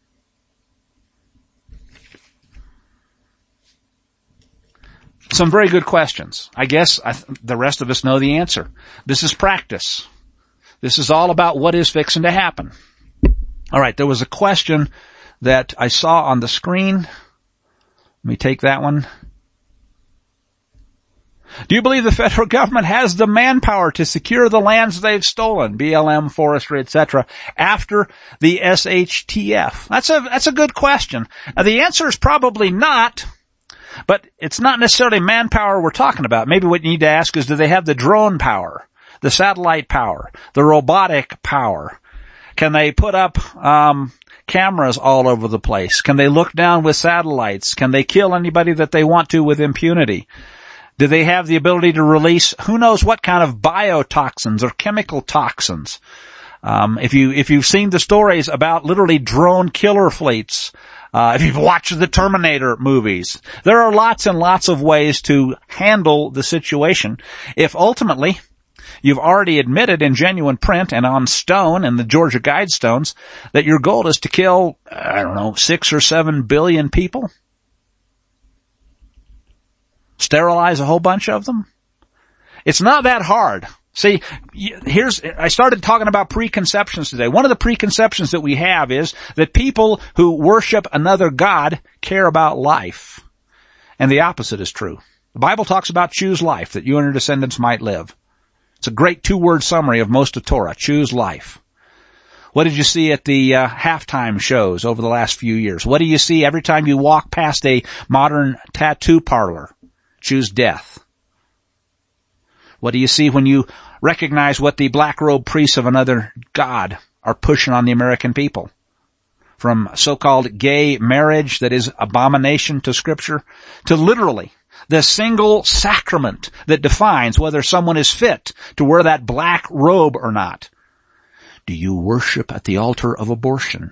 Some very good questions. I guess the rest of us know the answer. This is practice. This is all about what is fixing to happen. All right, there was a question that I saw on the screen. Let me take that one. Do you believe the federal government has the manpower to secure the lands they've stolen, BLM, forestry, etc., after the SHTF? That's a good question. The answer is probably not, but it's not necessarily manpower we're talking about. Maybe what you need to ask is, do they have the drone power, the satellite power, the robotic power? Can they put up cameras all over the place? Can they look down with satellites? Can they kill anybody that they want to with impunity? Do they have the ability to release who knows what kind of biotoxins or chemical toxins? If you've seen the stories about literally drone killer fleets, if you've watched the Terminator movies, there are lots and lots of ways to handle the situation. If ultimately you've already admitted in genuine print and on stone in the Georgia Guidestones that your goal is to kill, 6 or 7 billion people, sterilize a whole bunch of them. It's not that hard. See, I started talking about preconceptions today. One of the preconceptions that we have is that people who worship another god care about life. And the opposite is true. The Bible talks about choose life, that you and your descendants might live. It's a great 2-word summary of most of Torah. Choose life. What did you see at the halftime shows over the last few years? What do you see every time you walk past a modern tattoo parlor? Choose death. What do you see when you recognize what the black-robed priests of another god are pushing on the American people? From so-called gay marriage that is abomination to Scripture, to literally the single sacrament that defines whether someone is fit to wear that black robe or not. Do you worship at the altar of abortion?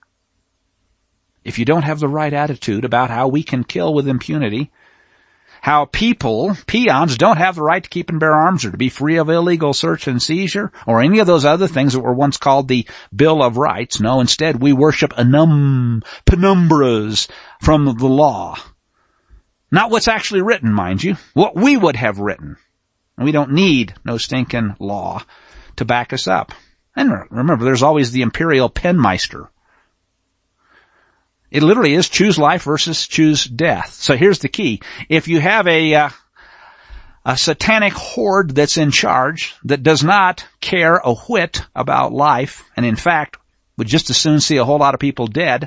If you don't have the right attitude about how we can kill with impunity, how peons don't have the right to keep and bear arms or to be free of illegal search and seizure or any of those other things that were once called the Bill of Rights. No, instead we worship penumbras from the law. Not what's actually written, mind you. What we would have written. We don't need no stinking law to back us up. And remember, there's always the imperial penmeister. It literally is choose life versus choose death. So here's the key. If you have a satanic horde that's in charge that does not care a whit about life, and in fact would just as soon see a whole lot of people dead,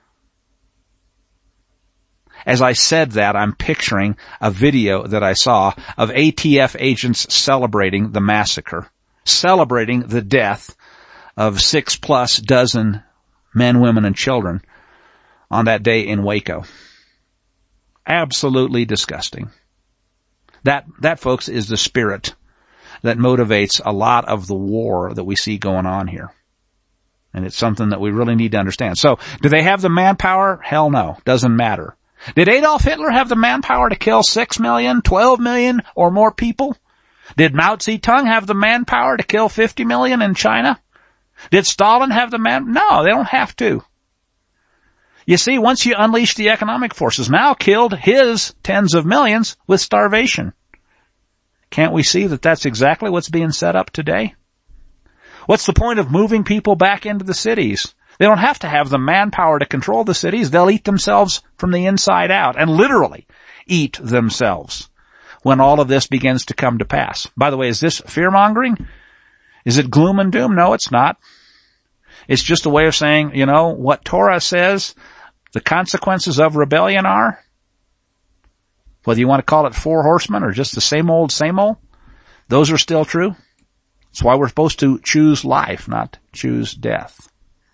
as I said that, I'm picturing a video that I saw of ATF agents celebrating the massacre, celebrating the death of 6+ dozen men, women, and children on that day in Waco. Absolutely disgusting. That, folks, is the spirit that motivates a lot of the war that we see going on here. And it's something that we really need to understand. So, do they have the manpower? Hell no. Doesn't matter. Did Adolf Hitler have the manpower to kill 6 million, 12 million, or more people? Did Mao Zedong have the manpower to kill 50 million in China? Did Stalin have the No, they don't have to. You see, once you unleash the economic forces, Mao killed his tens of millions with starvation. Can't we see that that's exactly what's being set up today? What's the point of moving people back into the cities? They don't have to have the manpower to control the cities. They'll eat themselves from the inside out, and literally eat themselves when all of this begins to come to pass. By the way, is this fear-mongering? Is it gloom and doom? No, it's not. It's just a way of saying, what Torah says the consequences of rebellion are, whether you want to call it 4 horsemen or just the same old, those are still true. That's why we're supposed to choose life, not choose death.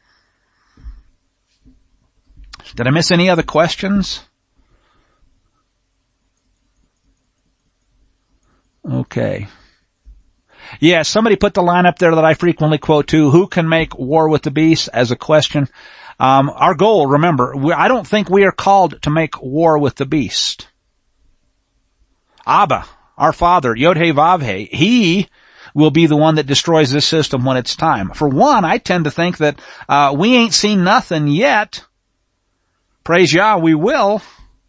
Did I miss any other questions? Okay. Yeah, somebody put the line up there that I frequently quote too. Who can make war with the beast as a question? Our goal, remember, I don't think we are called to make war with the beast. Abba, our Father, Yod-Heh-Vav-Heh, He will be the one that destroys this system when it's time. For one, I tend to think that we ain't seen nothing yet. Praise Yah, we will.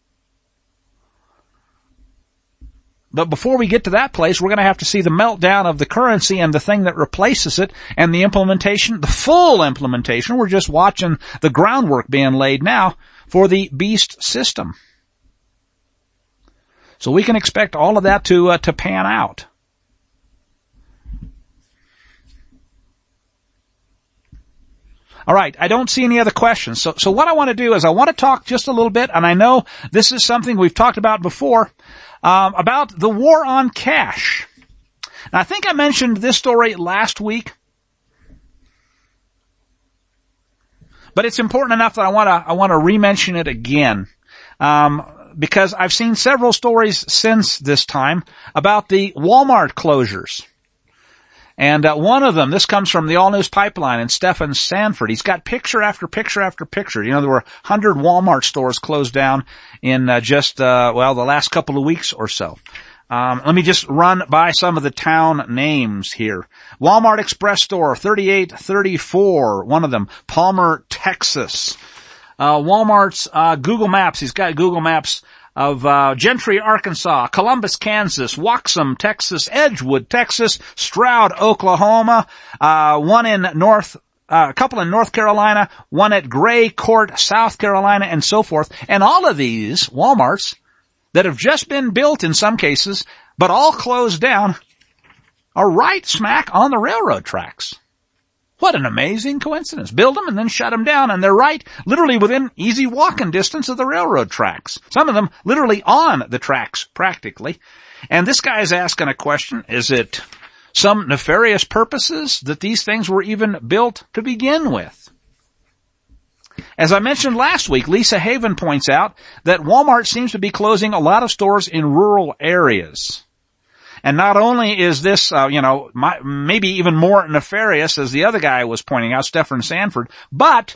But before we get to that place, we're going to have to see the meltdown of the currency and the thing that replaces it and the implementation, the full implementation. We're just watching the groundwork being laid now for the beast system. So we can expect all of that to pan out. All right, I don't see any other questions. So what I want to do is I want to talk just a little bit, and I know this is something we've talked about before, about the war on cash. Now, I think I mentioned this story last week, but it's important enough that I want to re-mention it again, because I've seen several stories since this time about the Walmart closures. And one of them, this comes from the All News Pipeline and Stephen Sanford. He's got picture after picture after picture. You know, there were 100 Walmart stores closed down in the last couple of weeks or so. Let me just run by some of the town names here. Walmart Express Store, 3834, one of them. Palmer, Texas. Walmart's Google Maps, he's got Google Maps of Gentry, Arkansas, Columbus, Kansas, Waxham, Texas, Edgewood, Texas, Stroud, Oklahoma, a couple in North Carolina, one at Gray Court, South Carolina, and so forth. And all of these Walmarts that have just been built in some cases, but all closed down, are right smack on the railroad tracks. What an amazing coincidence. Build them and then shut them down, and they're right literally within easy walking distance of the railroad tracks. Some of them literally on the tracks, practically. And this guy is asking a question, is it some nefarious purposes that these things were even built to begin with? As I mentioned last week, Lisa Haven points out that Walmart seems to be closing a lot of stores in rural areas. And not only is this, maybe even more nefarious, as the other guy was pointing out, Stephen Sanford, but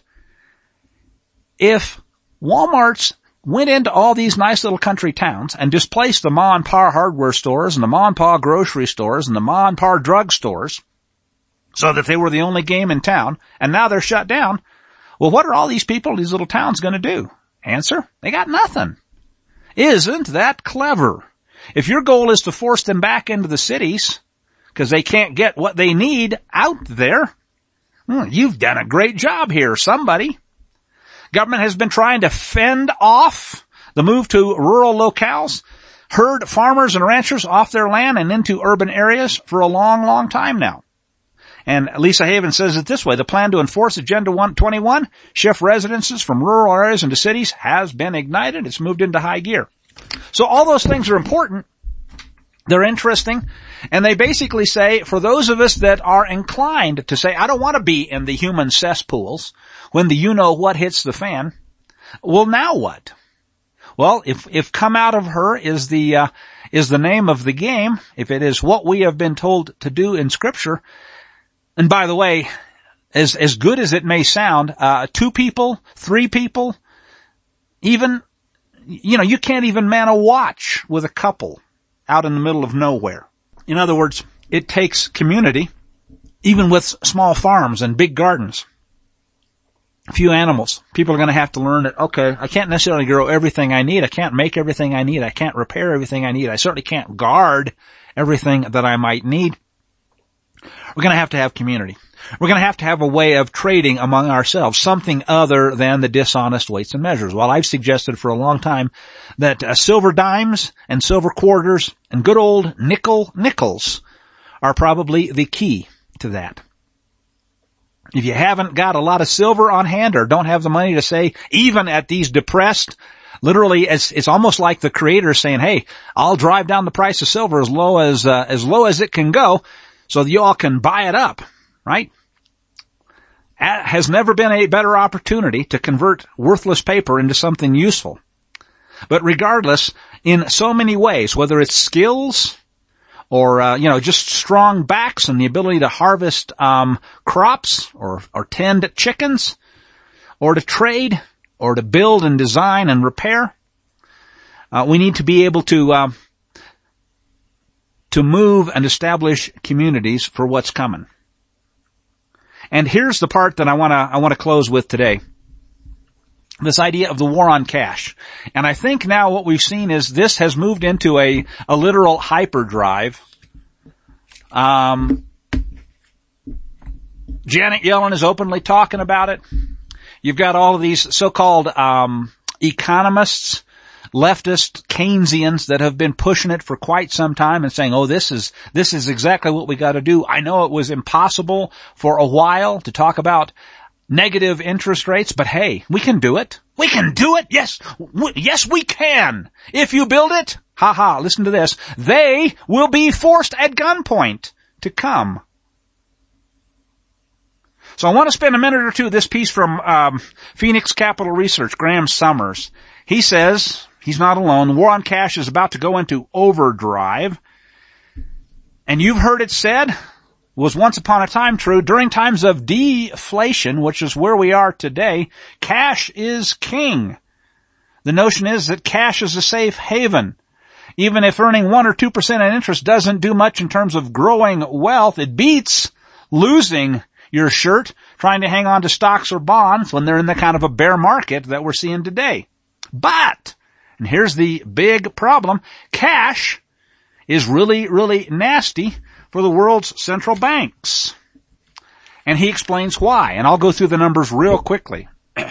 if Walmarts went into all these nice little country towns and displaced the ma and pa hardware stores and the ma and pa grocery stores and the ma and pa drug stores so that they were the only game in town, and now they're shut down, well, what are all these people, these little towns, going to do? Answer, they got nothing. Isn't that clever? If your goal is to force them back into the cities because they can't get what they need out there, you've done a great job here, somebody. Government has been trying to fend off the move to rural locales, herd farmers and ranchers off their land and into urban areas for a long, long time now. And Lisa Haven says it this way, the plan to enforce Agenda 21, shift residences from rural areas into cities, has been ignited. It's moved into high gear. So all those things are important. They're interesting. And they basically say, for those of us that are inclined to say, I don't want to be in the human cesspools when the you-know-what hits the fan, well, now what? Well, if come out of her is the name of the game, if it is what we have been told to do in Scripture, and by the way, as good as it may sound, 2 people, 3 people, even, you can't even man a watch with a couple out in the middle of nowhere. In other words, it takes community, even with small farms and big gardens. A few animals. People are going to have to learn that, okay, I can't necessarily grow everything I need. I can't make everything I need. I can't repair everything I need. I certainly can't guard everything that I might need. We're going to have community. We're going to have a way of trading among ourselves, something other than the dishonest weights and measures. Well, I've suggested for a long time that silver dimes and silver quarters and good old nickels are probably the key to that. If you haven't got a lot of silver on hand or don't have the money to say, even at these depressed, literally it's almost like the Creator saying, hey, I'll drive down the price of silver as low as it can go so that you all can buy it up. Right? Has never been a better opportunity to convert worthless paper into something useful. But regardless, in so many ways, whether it's skills or, just strong backs and the ability to harvest, crops or tend chickens or to trade or to build and design and repair, we need to be able to move and establish communities for what's coming. And here's the part that I want to close with today. This idea of the war on cash. And I think now what we've seen is this has moved into a literal hyperdrive. Janet Yellen is openly talking about it. You've got all of these so-called economists leftist Keynesians that have been pushing it for quite some time and saying, oh, this is exactly what we got to do. I know it was impossible for a while to talk about negative interest rates, but hey, we can do it. We can do it. Yes, we can. If you build it, listen to this. They will be forced at gunpoint to come. So I want to spend a minute or two, this piece from Phoenix Capital Research, Graham Summers. He says he's not alone. The war on cash is about to go into overdrive. And you've heard it said, was once upon a time true, during times of deflation, which is where we are today, cash is king. The notion is that cash is a safe haven. Even if earning 1 or 2% in interest doesn't do much in terms of growing wealth, it beats losing your shirt trying to hang on to stocks or bonds when they're in the kind of a bear market that we're seeing today. But, and here's the big problem, cash is really, really nasty for the world's central banks. And he explains why, and I'll go through the numbers real quickly.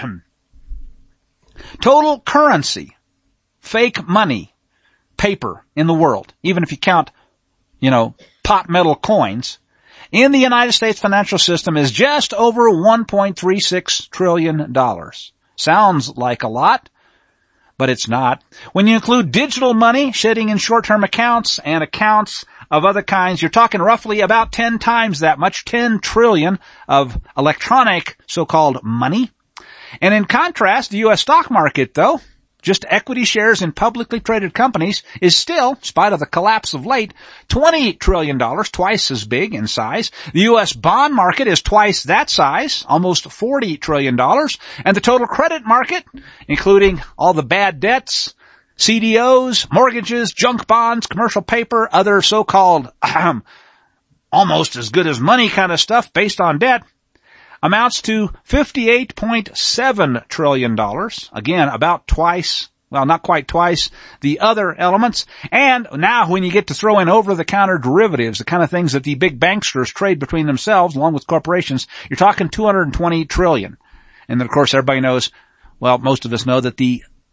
Total currency, fake money, paper in the world, even if you count, pot metal coins, in the United States financial system is just over $1.36 trillion. Sounds like a lot, but it's not. When you include digital money sitting in short-term accounts and accounts of other kinds, you're talking roughly about 10 times that much, 10 trillion of electronic so-called money. And in contrast, the U.S. stock market, though, just equity shares in publicly traded companies, is still, in spite of the collapse of late, $20 trillion, twice as big in size. The U.S. bond market is twice that size, almost $40 trillion. And the total credit market, including all the bad debts, CDOs, mortgages, junk bonds, commercial paper, other so-called almost as good as money kind of stuff based on debt, amounts to $58.7 trillion. Again, about twice, well, not quite twice, the other elements. And now when you get to throw in over-the-counter derivatives, the kind of things that the big banksters trade between themselves along with corporations, you're talking $220 trillion. And then, of course, everybody knows, well, most of us know that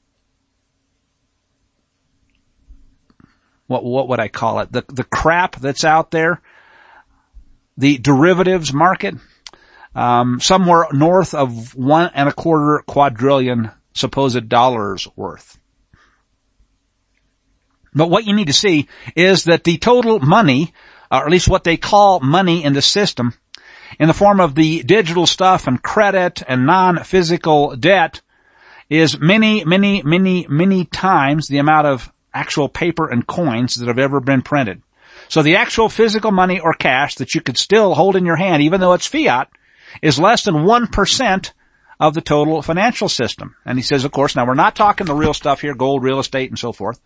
what would I call it? The crap that's out there, the derivatives market, somewhere north of $1.25 quadrillion supposed dollars worth. But what you need to see is that the total money, or at least what they call money in the system, in the form of the digital stuff and credit and non-physical debt, is many, many, many, many times the amount of actual paper and coins that have ever been printed. So the actual physical money or cash that you could still hold in your hand, even though it's fiat, is less than 1% of the total financial system. And he says, of course, now we're not talking the real stuff here, gold, real estate, and so forth.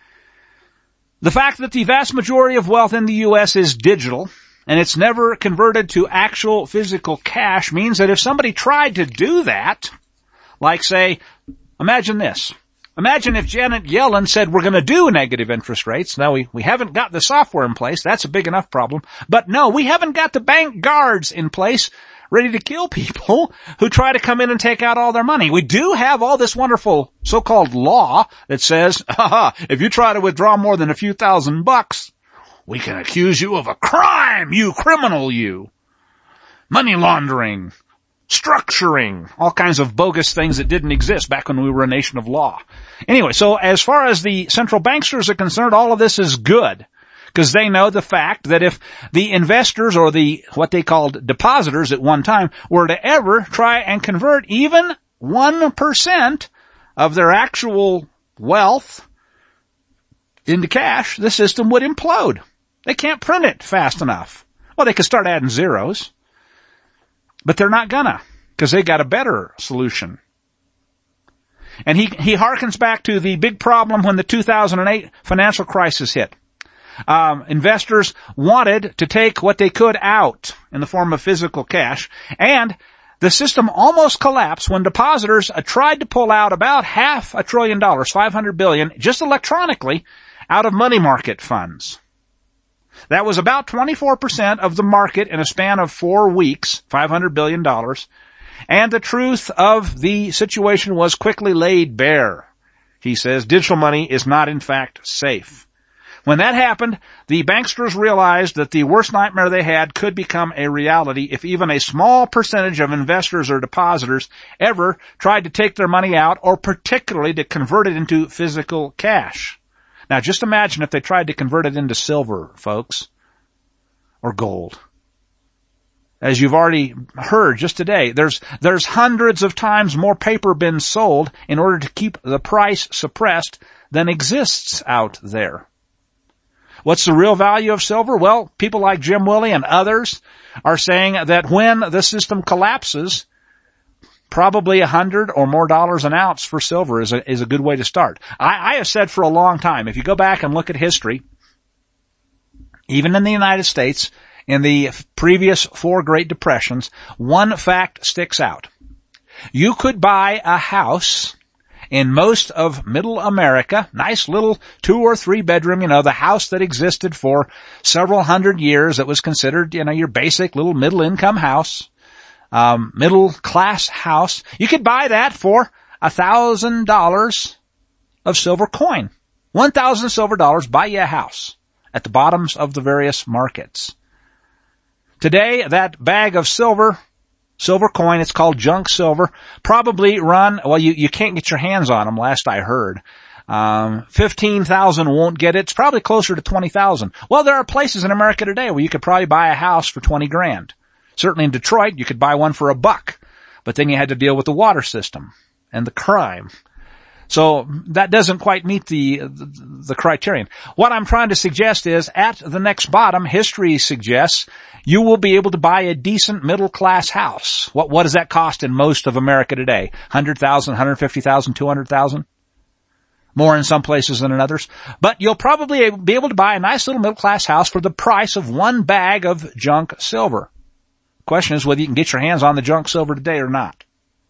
The fact that the vast majority of wealth in the U.S. is digital, and it's never converted to actual physical cash, means that if somebody tried to do that, like say, imagine this. Imagine if Janet Yellen said we're going to do negative interest rates. Now we haven't got the software in place. That's a big enough problem. But no, we haven't got the bank guards in place ready to kill people who try to come in and take out all their money. We do have all this wonderful so-called law that says, if you try to withdraw more than a few $1,000, we can accuse you of a crime, you criminal, you. Money laundering, structuring, all kinds of bogus things that didn't exist back when we were a nation of law. Anyway, so as far as the central banksters are concerned, all of this is good. Because they know the fact that if the investors or the, what they called depositors at one time, were to ever try and convert even 1% of their actual wealth into cash, the system would implode. They can't print it fast enough. Well, they could start adding zeros, but they're not gonna, because they got a better solution. And he harkens back to the big problem when the 2008 financial crisis hit. Investors wanted to take what they could out in the form of physical cash, and the system almost collapsed when depositors tried to pull out about $500 billion, $500 billion, just electronically, out of money market funds. That was about 24% of the market in a span of 4 weeks, $500 billion, and the truth of the situation was quickly laid bare. he says, digital money is not in fact safe. When that happened, the banksters realized that the worst nightmare they had could become a reality if even a small percentage of investors or depositors ever tried to take their money out, or particularly to convert it into physical cash. Now just imagine if they tried to convert it into silver, folks, or gold. As you've already heard just today, there's hundreds of times more paper been sold in order to keep the price suppressed than exists out there. What's the real value of silver? Well, people like Jim Willie and others are saying that when the system collapses, probably $100 or more an ounce for silver is a good way to start. I have said for a long time, if you go back and look at history, even in the United States, in the previous 4 Great Depressions, one fact sticks out. You could buy a house in most of middle America, nice little 2 or 3 bedroom, the house that existed for several hundred years that was considered, your basic little middle income house, middle class house. You could buy that for $1,000 of silver coin. 1,000 silver dollars, buy you a house at the bottoms of the various markets. Today, that bag of silver coin, it's called junk silver, probably run, well, you can't get your hands on them, last I heard. 15,000 won't get it. It's probably closer to 20,000. Well, there are places in America today where you could probably buy a house for 20 grand. Certainly in Detroit, you could buy one for $1, but then you had to deal with the water system and the crime. So that doesn't quite meet the criterion. What I'm trying to suggest is, at the next bottom, history suggests you will be able to buy a decent middle-class house. What does that cost in most of America today? 100,000, 150,000, 200,000? More in some places than in others. But you'll probably be able to buy a nice little middle-class house for the price of 1 bag of junk silver. The question is whether you can get your hands on the junk silver today or not.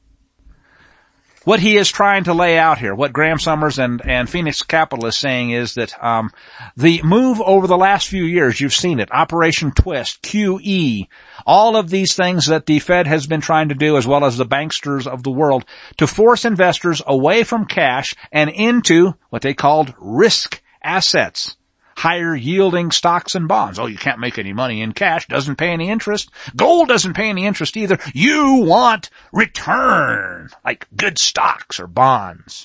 What he is trying to lay out here, what Graham Summers and Phoenix Capital is saying, is that the move over the last few years, you've seen it, Operation Twist, QE, all of these things that the Fed has been trying to do, as well as the banksters of the world, to force investors away from cash and into what they called risk assets. Higher yielding stocks and bonds. Oh, you can't make any money in cash. Doesn't pay any interest. Gold doesn't pay any interest either. You want return, like good stocks or bonds.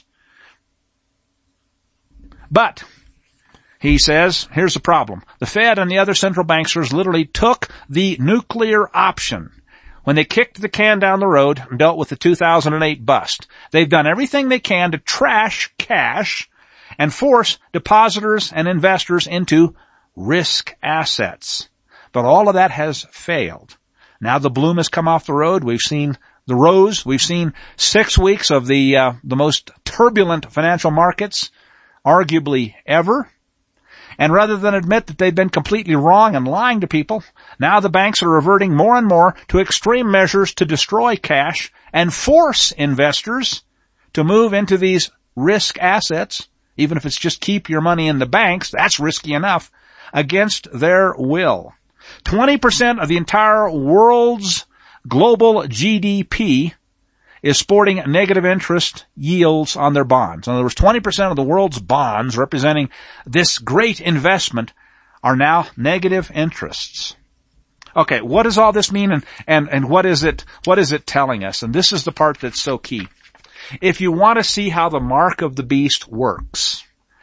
But, he says, here's the problem. The Fed and the other central banksters literally took the nuclear option when they kicked the can down the road and dealt with the 2008 bust. They've done everything they can to trash cash and force depositors and investors into risk assets. But all of that has failed. Now the bloom has come off the road. We've seen the rose. We've seen 6 weeks of the most turbulent financial markets, arguably ever. And rather than admit that they've been completely wrong and lying to people, now the banks are reverting more and more to extreme measures to destroy cash and force investors to move into these risk assets. Even if it's just keep your money in the banks, that's risky enough, against their will. 20% of the entire world's global GDP is sporting negative interest yields on their bonds. In other words, 20% of the world's bonds representing this great investment are now negative interests. Okay, what does all this mean and what is it telling us? And this is the part that's so key. If you want to see how the mark of the beast works,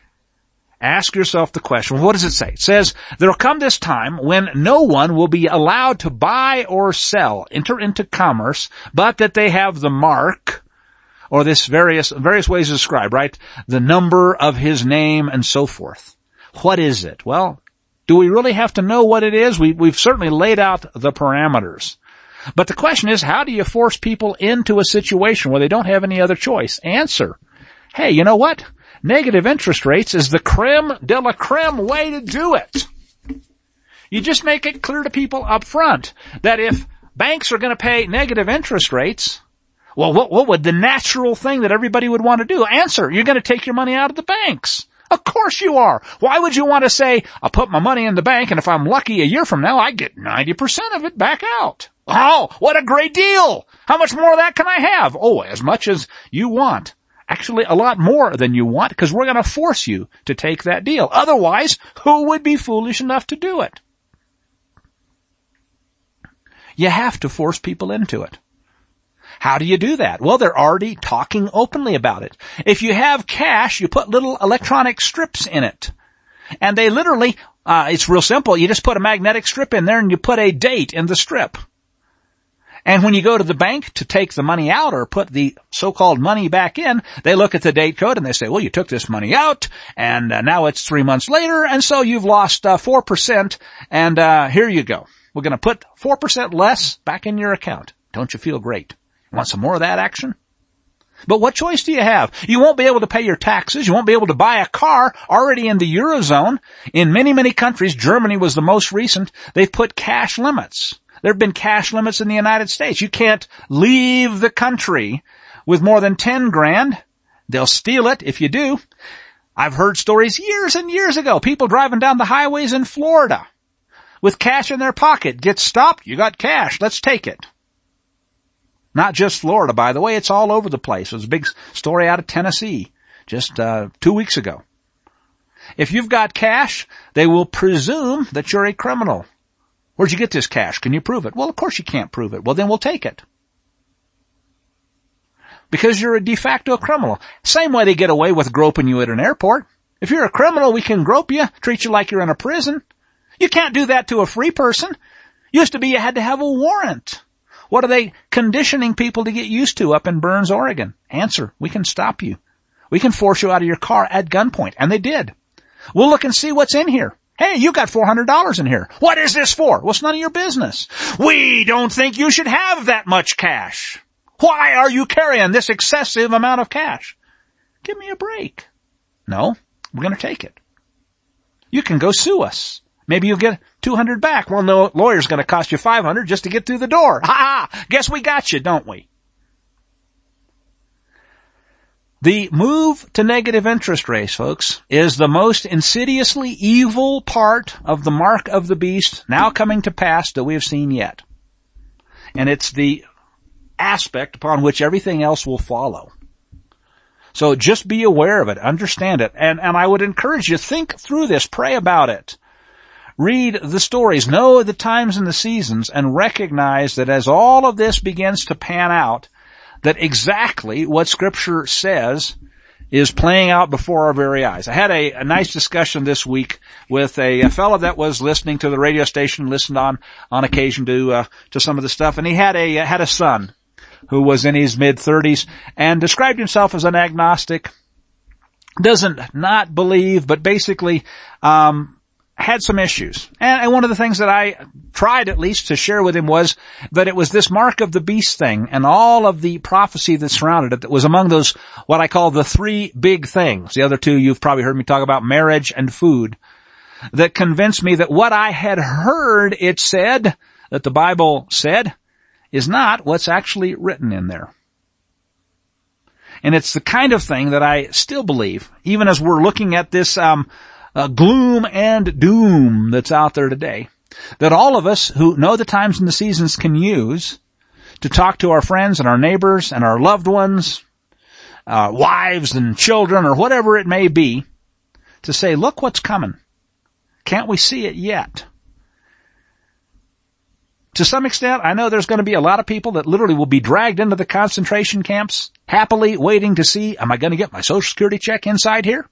ask yourself the question, what does it say? It says, there will come this time when no one will be allowed to buy or sell, enter into commerce, but that they have the mark, or this various ways to describe, right? The number of his name and so forth. What is it? Well, do we really have to know what it is? We've certainly laid out the parameters. But the question is, how do you force people into a situation where they don't have any other choice? Answer. Hey, you know what? Negative interest rates is the creme de la creme way to do it. You just make it clear to people up front that if banks are going to pay negative interest rates, well, what would the natural thing that everybody would want to do? Answer. You're going to take your money out of the banks. Of course you are. Why would you want to say, I'll put my money in the bank and if I'm lucky a year from now, I get 90% of it back out. Oh, what a great deal. How much more of that can I have? Oh, as much as you want. Actually, a lot more than you want, because we're going to force you to take that deal. Otherwise, who would be foolish enough to do it? You have to force people into it. How do you do that? Well, they're already talking openly about it. If you have cash, you put little electronic strips in it. And they literally, it's real simple. You just put a magnetic strip in there and you put a date in the strip. And when you go to the bank to take the money out or put the so-called money back in, they look at the date code and they say, well, you took this money out and now it's 3 months later, and so you've lost 4%, and here you go. We're going to put 4% less back in your account. Don't you feel great? Want some more of that action? But what choice do you have? You won't be able to pay your taxes. You won't be able to buy a car already in the Eurozone. In many, many countries, Germany was the most recent, they've put cash limits. There have been cash limits in the United States. You can't leave the country with more than 10 grand. They'll steal it if you do. I've heard stories years and years ago, people driving down the highways in Florida with cash in their pocket. Get stopped. You got cash. Let's take it. Not just Florida, by the way. It's all over the place. It was a big story out of Tennessee just 2 weeks ago. If you've got cash, they will presume that you're a criminal. Where'd you get this cash? Can you prove it? Well, of course you can't prove it. Well, then we'll take it. Because you're a de facto criminal. Same way they get away with groping you at an airport. If you're a criminal, we can grope you, treat you like you're in a prison. You can't do that to a free person. Used to be you had to have a warrant. What are they conditioning people to get used to up in Burns, Oregon? Answer, we can stop you. We can force you out of your car at gunpoint. And they did. We'll look and see what's in here. Hey, you got $400 in here. What is this for? Well, it's none of your business. We don't think you should have that much cash. Why are you carrying this excessive amount of cash? Give me a break. No, we're going to take it. You can go sue us. Maybe you'll get $200 back. Well, no, lawyer's going to cost you $500 just to get through the door. Ha ha! Guess we got you, don't we? The move to negative interest rates, folks, is the most insidiously evil part of the mark of the beast now coming to pass that we have seen yet. And it's the aspect upon which everything else will follow. So just be aware of it, understand it, and I would encourage you, think through this, pray about it. Read the stories, know the times and the seasons, and recognize that as all of this begins to pan out, that exactly what Scripture says is playing out before our very eyes. I had a nice discussion this week with a fellow that was listening to the radio station, listened on occasion to some of the stuff, and he had a son who was in his mid-30s and described himself as an agnostic, doesn't not believe, but basically had some issues. And one of the things that I tried at least to share with him was that it was this mark of the beast thing and all of the prophecy that surrounded it that was among those, what I call the three big things. The other two you've probably heard me talk about, marriage and food, that convinced me that what I had heard it said, that the Bible said, is not what's actually written in there. And it's the kind of thing that I still believe, even as we're looking at this gloom and doom that's out there today, that all of us who know the times and the seasons can use to talk to our friends and our neighbors and our loved ones, wives and children or whatever it may be, to say, look what's coming. Can't we see it yet? To some extent, I know there's going to be a lot of people that literally will be dragged into the concentration camps, happily waiting to see, am I going to get my Social Security check inside here?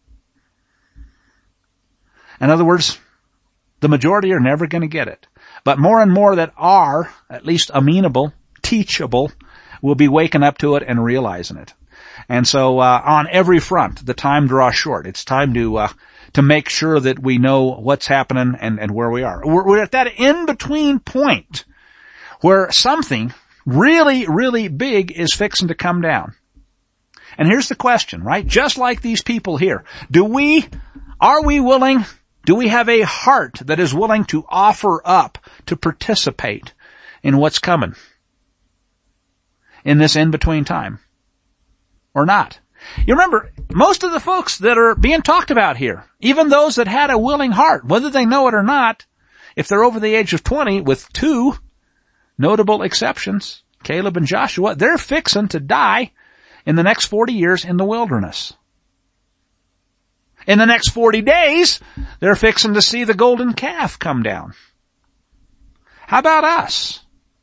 In other words, the majority are never going to get it. But more and more that are, at least amenable, teachable, will be waking up to it and realizing it. And so, on every front, the time draws short. It's time to make sure that we know what's happening and where we are. We're at that in-between point where something really, really big is fixing to come down. And here's the question, right? Just like these people here, are we willing, do we have a heart that is willing to offer up, to participate in what's coming in this in-between time? Or not? You remember, most of the folks that are being talked about here, even those that had a willing heart, whether they know it or not, if they're over the age of 20, with two notable exceptions, Caleb and Joshua, they're fixing to die in the next 40 years in the wilderness. In the next 40 days, they're fixing to see the golden calf come down. How about us?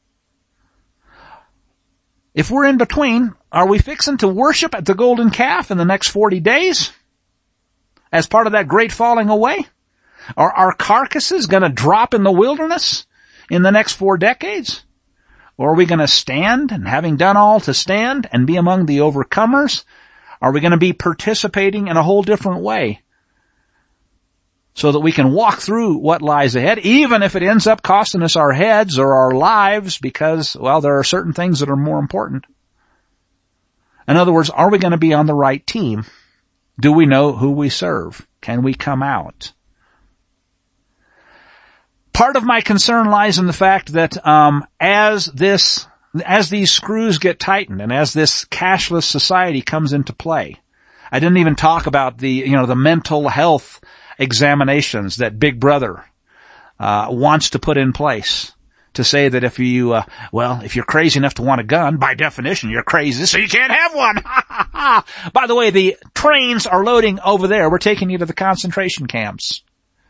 If we're in between, are we fixing to worship at the golden calf in the next 40 days? As part of that great falling away? Are our carcasses going to drop in the wilderness in the next 4 decades? Or are we going to stand, and having done all to stand and be among the overcomers, are we going to be participating in a whole different way so that we can walk through what lies ahead, even if it ends up costing us our heads or our lives because, well, there are certain things that are more important? In other words, are we going to be on the right team? Do we know who we serve? Can we come out? Part of my concern lies in the fact that as these screws get tightened and as this cashless society comes into play, I didn't even talk about the mental health examinations that Big Brother wants to put in place to say that if you're crazy enough to want a gun, by definition you're crazy, so you can't have one. By the way, the trains are loading over there. We're taking you to the concentration camps.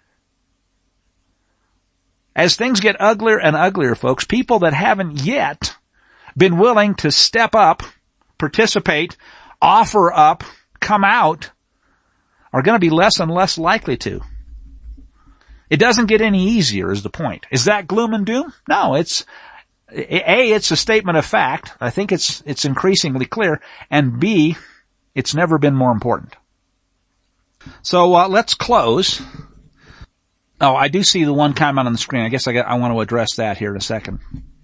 As things get uglier and uglier, folks, people that haven't yet been willing to step up, participate, offer up, come out, are going to be less and less likely to. It doesn't get any easier is the point. Is that gloom and doom? No, it's a statement of fact. I think it's increasingly clear. And B, it's never been more important. So let's close. Oh, I do see the one comment on the screen. I guess I want to address that here in a second.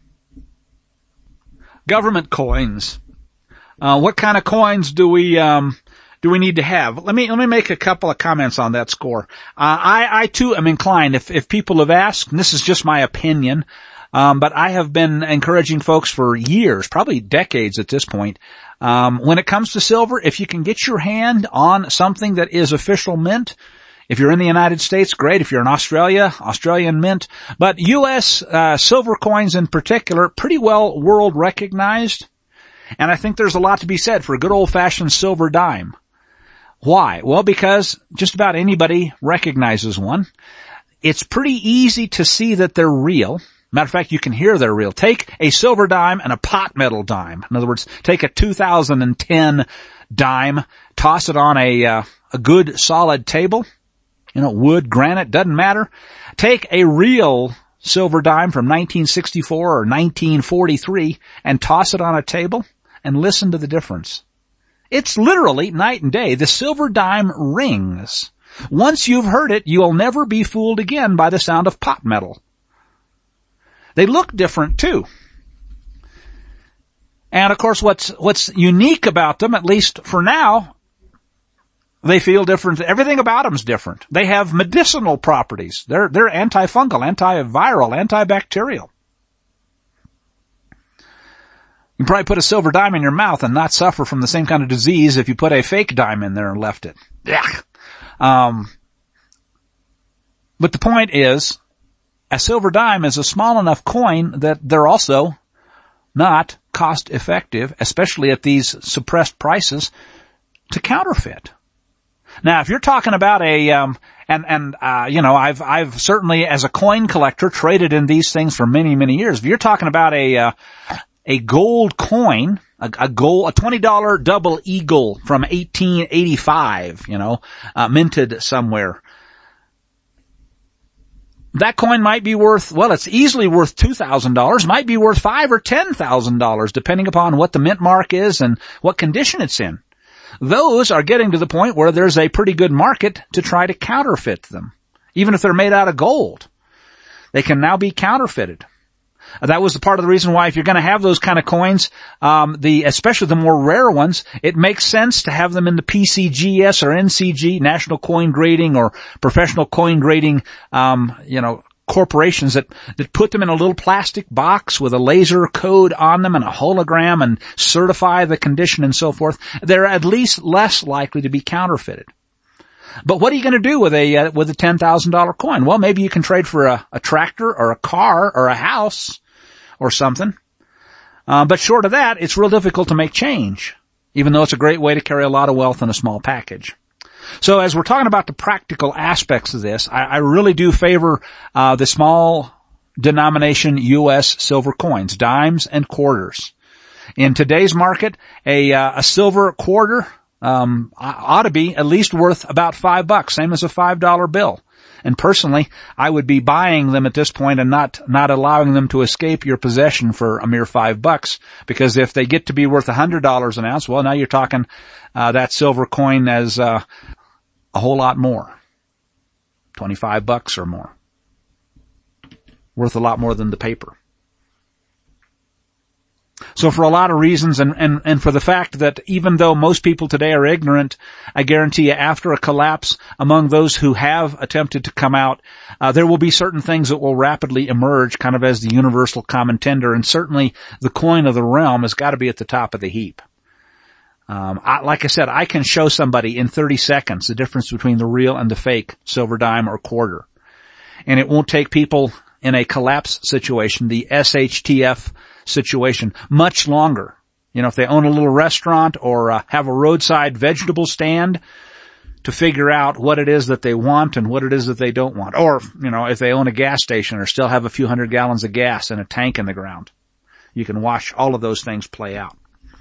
Government coins. What kind of coins do we need to have? Let me make a couple of comments on that score. I too am inclined, if people have asked, and this is just my opinion, but I have been encouraging folks for years, probably decades at this point, when it comes to silver, if you can get your hand on something that is official mint, if you're in the United States, great. If you're in Australia, Australian mint. But U.S. Silver coins in particular, pretty well world recognized. And I think there's a lot to be said for a good old-fashioned silver dime. Why? Well, because just about anybody recognizes one. It's pretty easy to see that they're real. Matter of fact, you can hear they're real. Take a silver dime and a pot metal dime. In other words, take a 2010 dime, toss it on a good solid table. Wood, granite, doesn't matter. Take a real silver dime from 1964 or 1943 and toss it on a table and listen to the difference. It's literally night and day. The silver dime rings. Once you've heard it, you'll never be fooled again by the sound of pot metal. They look different too. And of course, what's unique about them, at least for now, they feel different. Everything about them's different. They have medicinal properties. They're antifungal, antiviral, antibacterial. You can probably put a silver dime in your mouth and not suffer from the same kind of disease if you put a fake dime in there and left it. Yeah. But the point is, a silver dime is a small enough coin that they're also not cost effective, especially at these suppressed prices, to counterfeit. Now, if you're talking about I've certainly as a coin collector traded in these things for many, many years. If you're talking about a gold coin, a $20 double eagle from 1885, minted somewhere, that coin might be worth, it's easily worth $2,000, might be worth $5,000 or $10,000, depending upon what the mint mark is and what condition it's in. Those are getting to the point where there's a pretty good market to try to counterfeit them. Even if they're made out of gold, they can now be counterfeited. That was the part of the reason why if you're going to have those kind of coins, especially the more rare ones, it makes sense to have them in the PCGS or NCG, National Coin Grading or Professional Coin Grading, corporations that put them in a little plastic box with a laser code on them and a hologram and certify the condition and so forth. They're at least less likely to be counterfeited. But what are you going to do with a $10,000 coin? Well, maybe you can trade for a tractor or a car or a house or something. But short of that, it's real difficult to make change even though it's a great way to carry a lot of wealth in a small package. So as we're talking about the practical aspects of this, I really do favor the small denomination U.S. silver coins, dimes and quarters. In today's market, a silver quarter ought to be at least worth about $5, same as a $5 bill. And personally, I would be buying them at this point and not allowing them to escape your possession for a mere $5, because if they get to be worth $100 an ounce, well, now you're talking that silver coin as a whole lot more, $25 or more, worth a lot more than the paper. So for a lot of reasons, and for the fact that even though most people today are ignorant, I guarantee you after a collapse among those who have attempted to come out, there will be certain things that will rapidly emerge kind of as the universal common tender, and certainly the coin of the realm has got to be at the top of the heap. Like I said, I can show somebody in 30 seconds the difference between the real and the fake silver dime or quarter. And it won't take people in a collapse situation, the SHTF situation, much longer. You know, if they own a little restaurant or have a roadside vegetable stand, to figure out what it is that they want and what it is that they don't want. Or, you know, if they own a gas station or still have a few hundred gallons of gas in a tank in the ground. You can watch all of those things play out.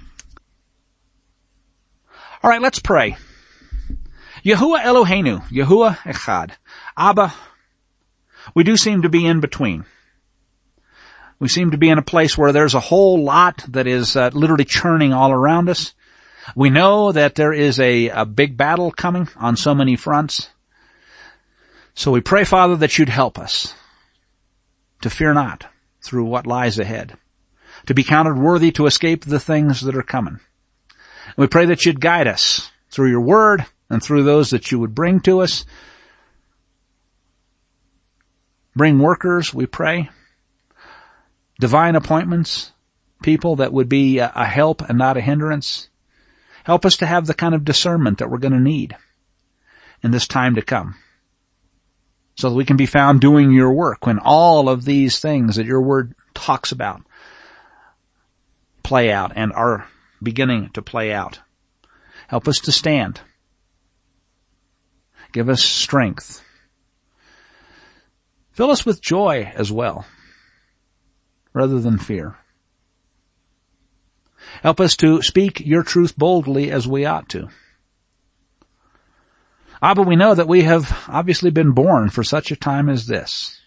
All right, let's pray. Yahuwah Eloheinu, Yahuwah Echad. Abba, we do seem to be in between. We seem to be in a place where there's a whole lot that is literally churning all around us. We know that there is a big battle coming on so many fronts. So we pray, Father, that you'd help us to fear not through what lies ahead, to be counted worthy to escape the things that are coming. We pray that you'd guide us through your word and through those that you would bring to us. Bring workers, we pray. Divine appointments, people that would be a help and not a hindrance. Help us to have the kind of discernment that we're going to need in this time to come, so that we can be found doing your work when all of these things that your word talks about play out and are beginning to play out. Help us to stand. Give us strength. Fill us with joy as well, rather than fear. Help us to speak your truth boldly as we ought to. Abba, we know that we have obviously been born for such a time as this.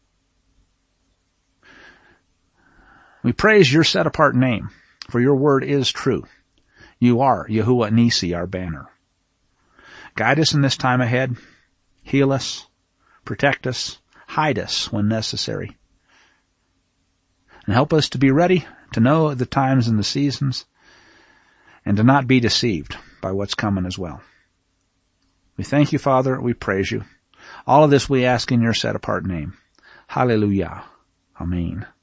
We praise your set-apart name, for your word is true. You are Yahuwah Nisi, our banner. Guide us in this time ahead. Heal us, protect us, hide us when necessary. And help us to be ready to know the times and the seasons, and to not be deceived by what's coming as well. We thank you, Father. We praise you. All of this we ask in your set-apart name. Hallelujah. Amen.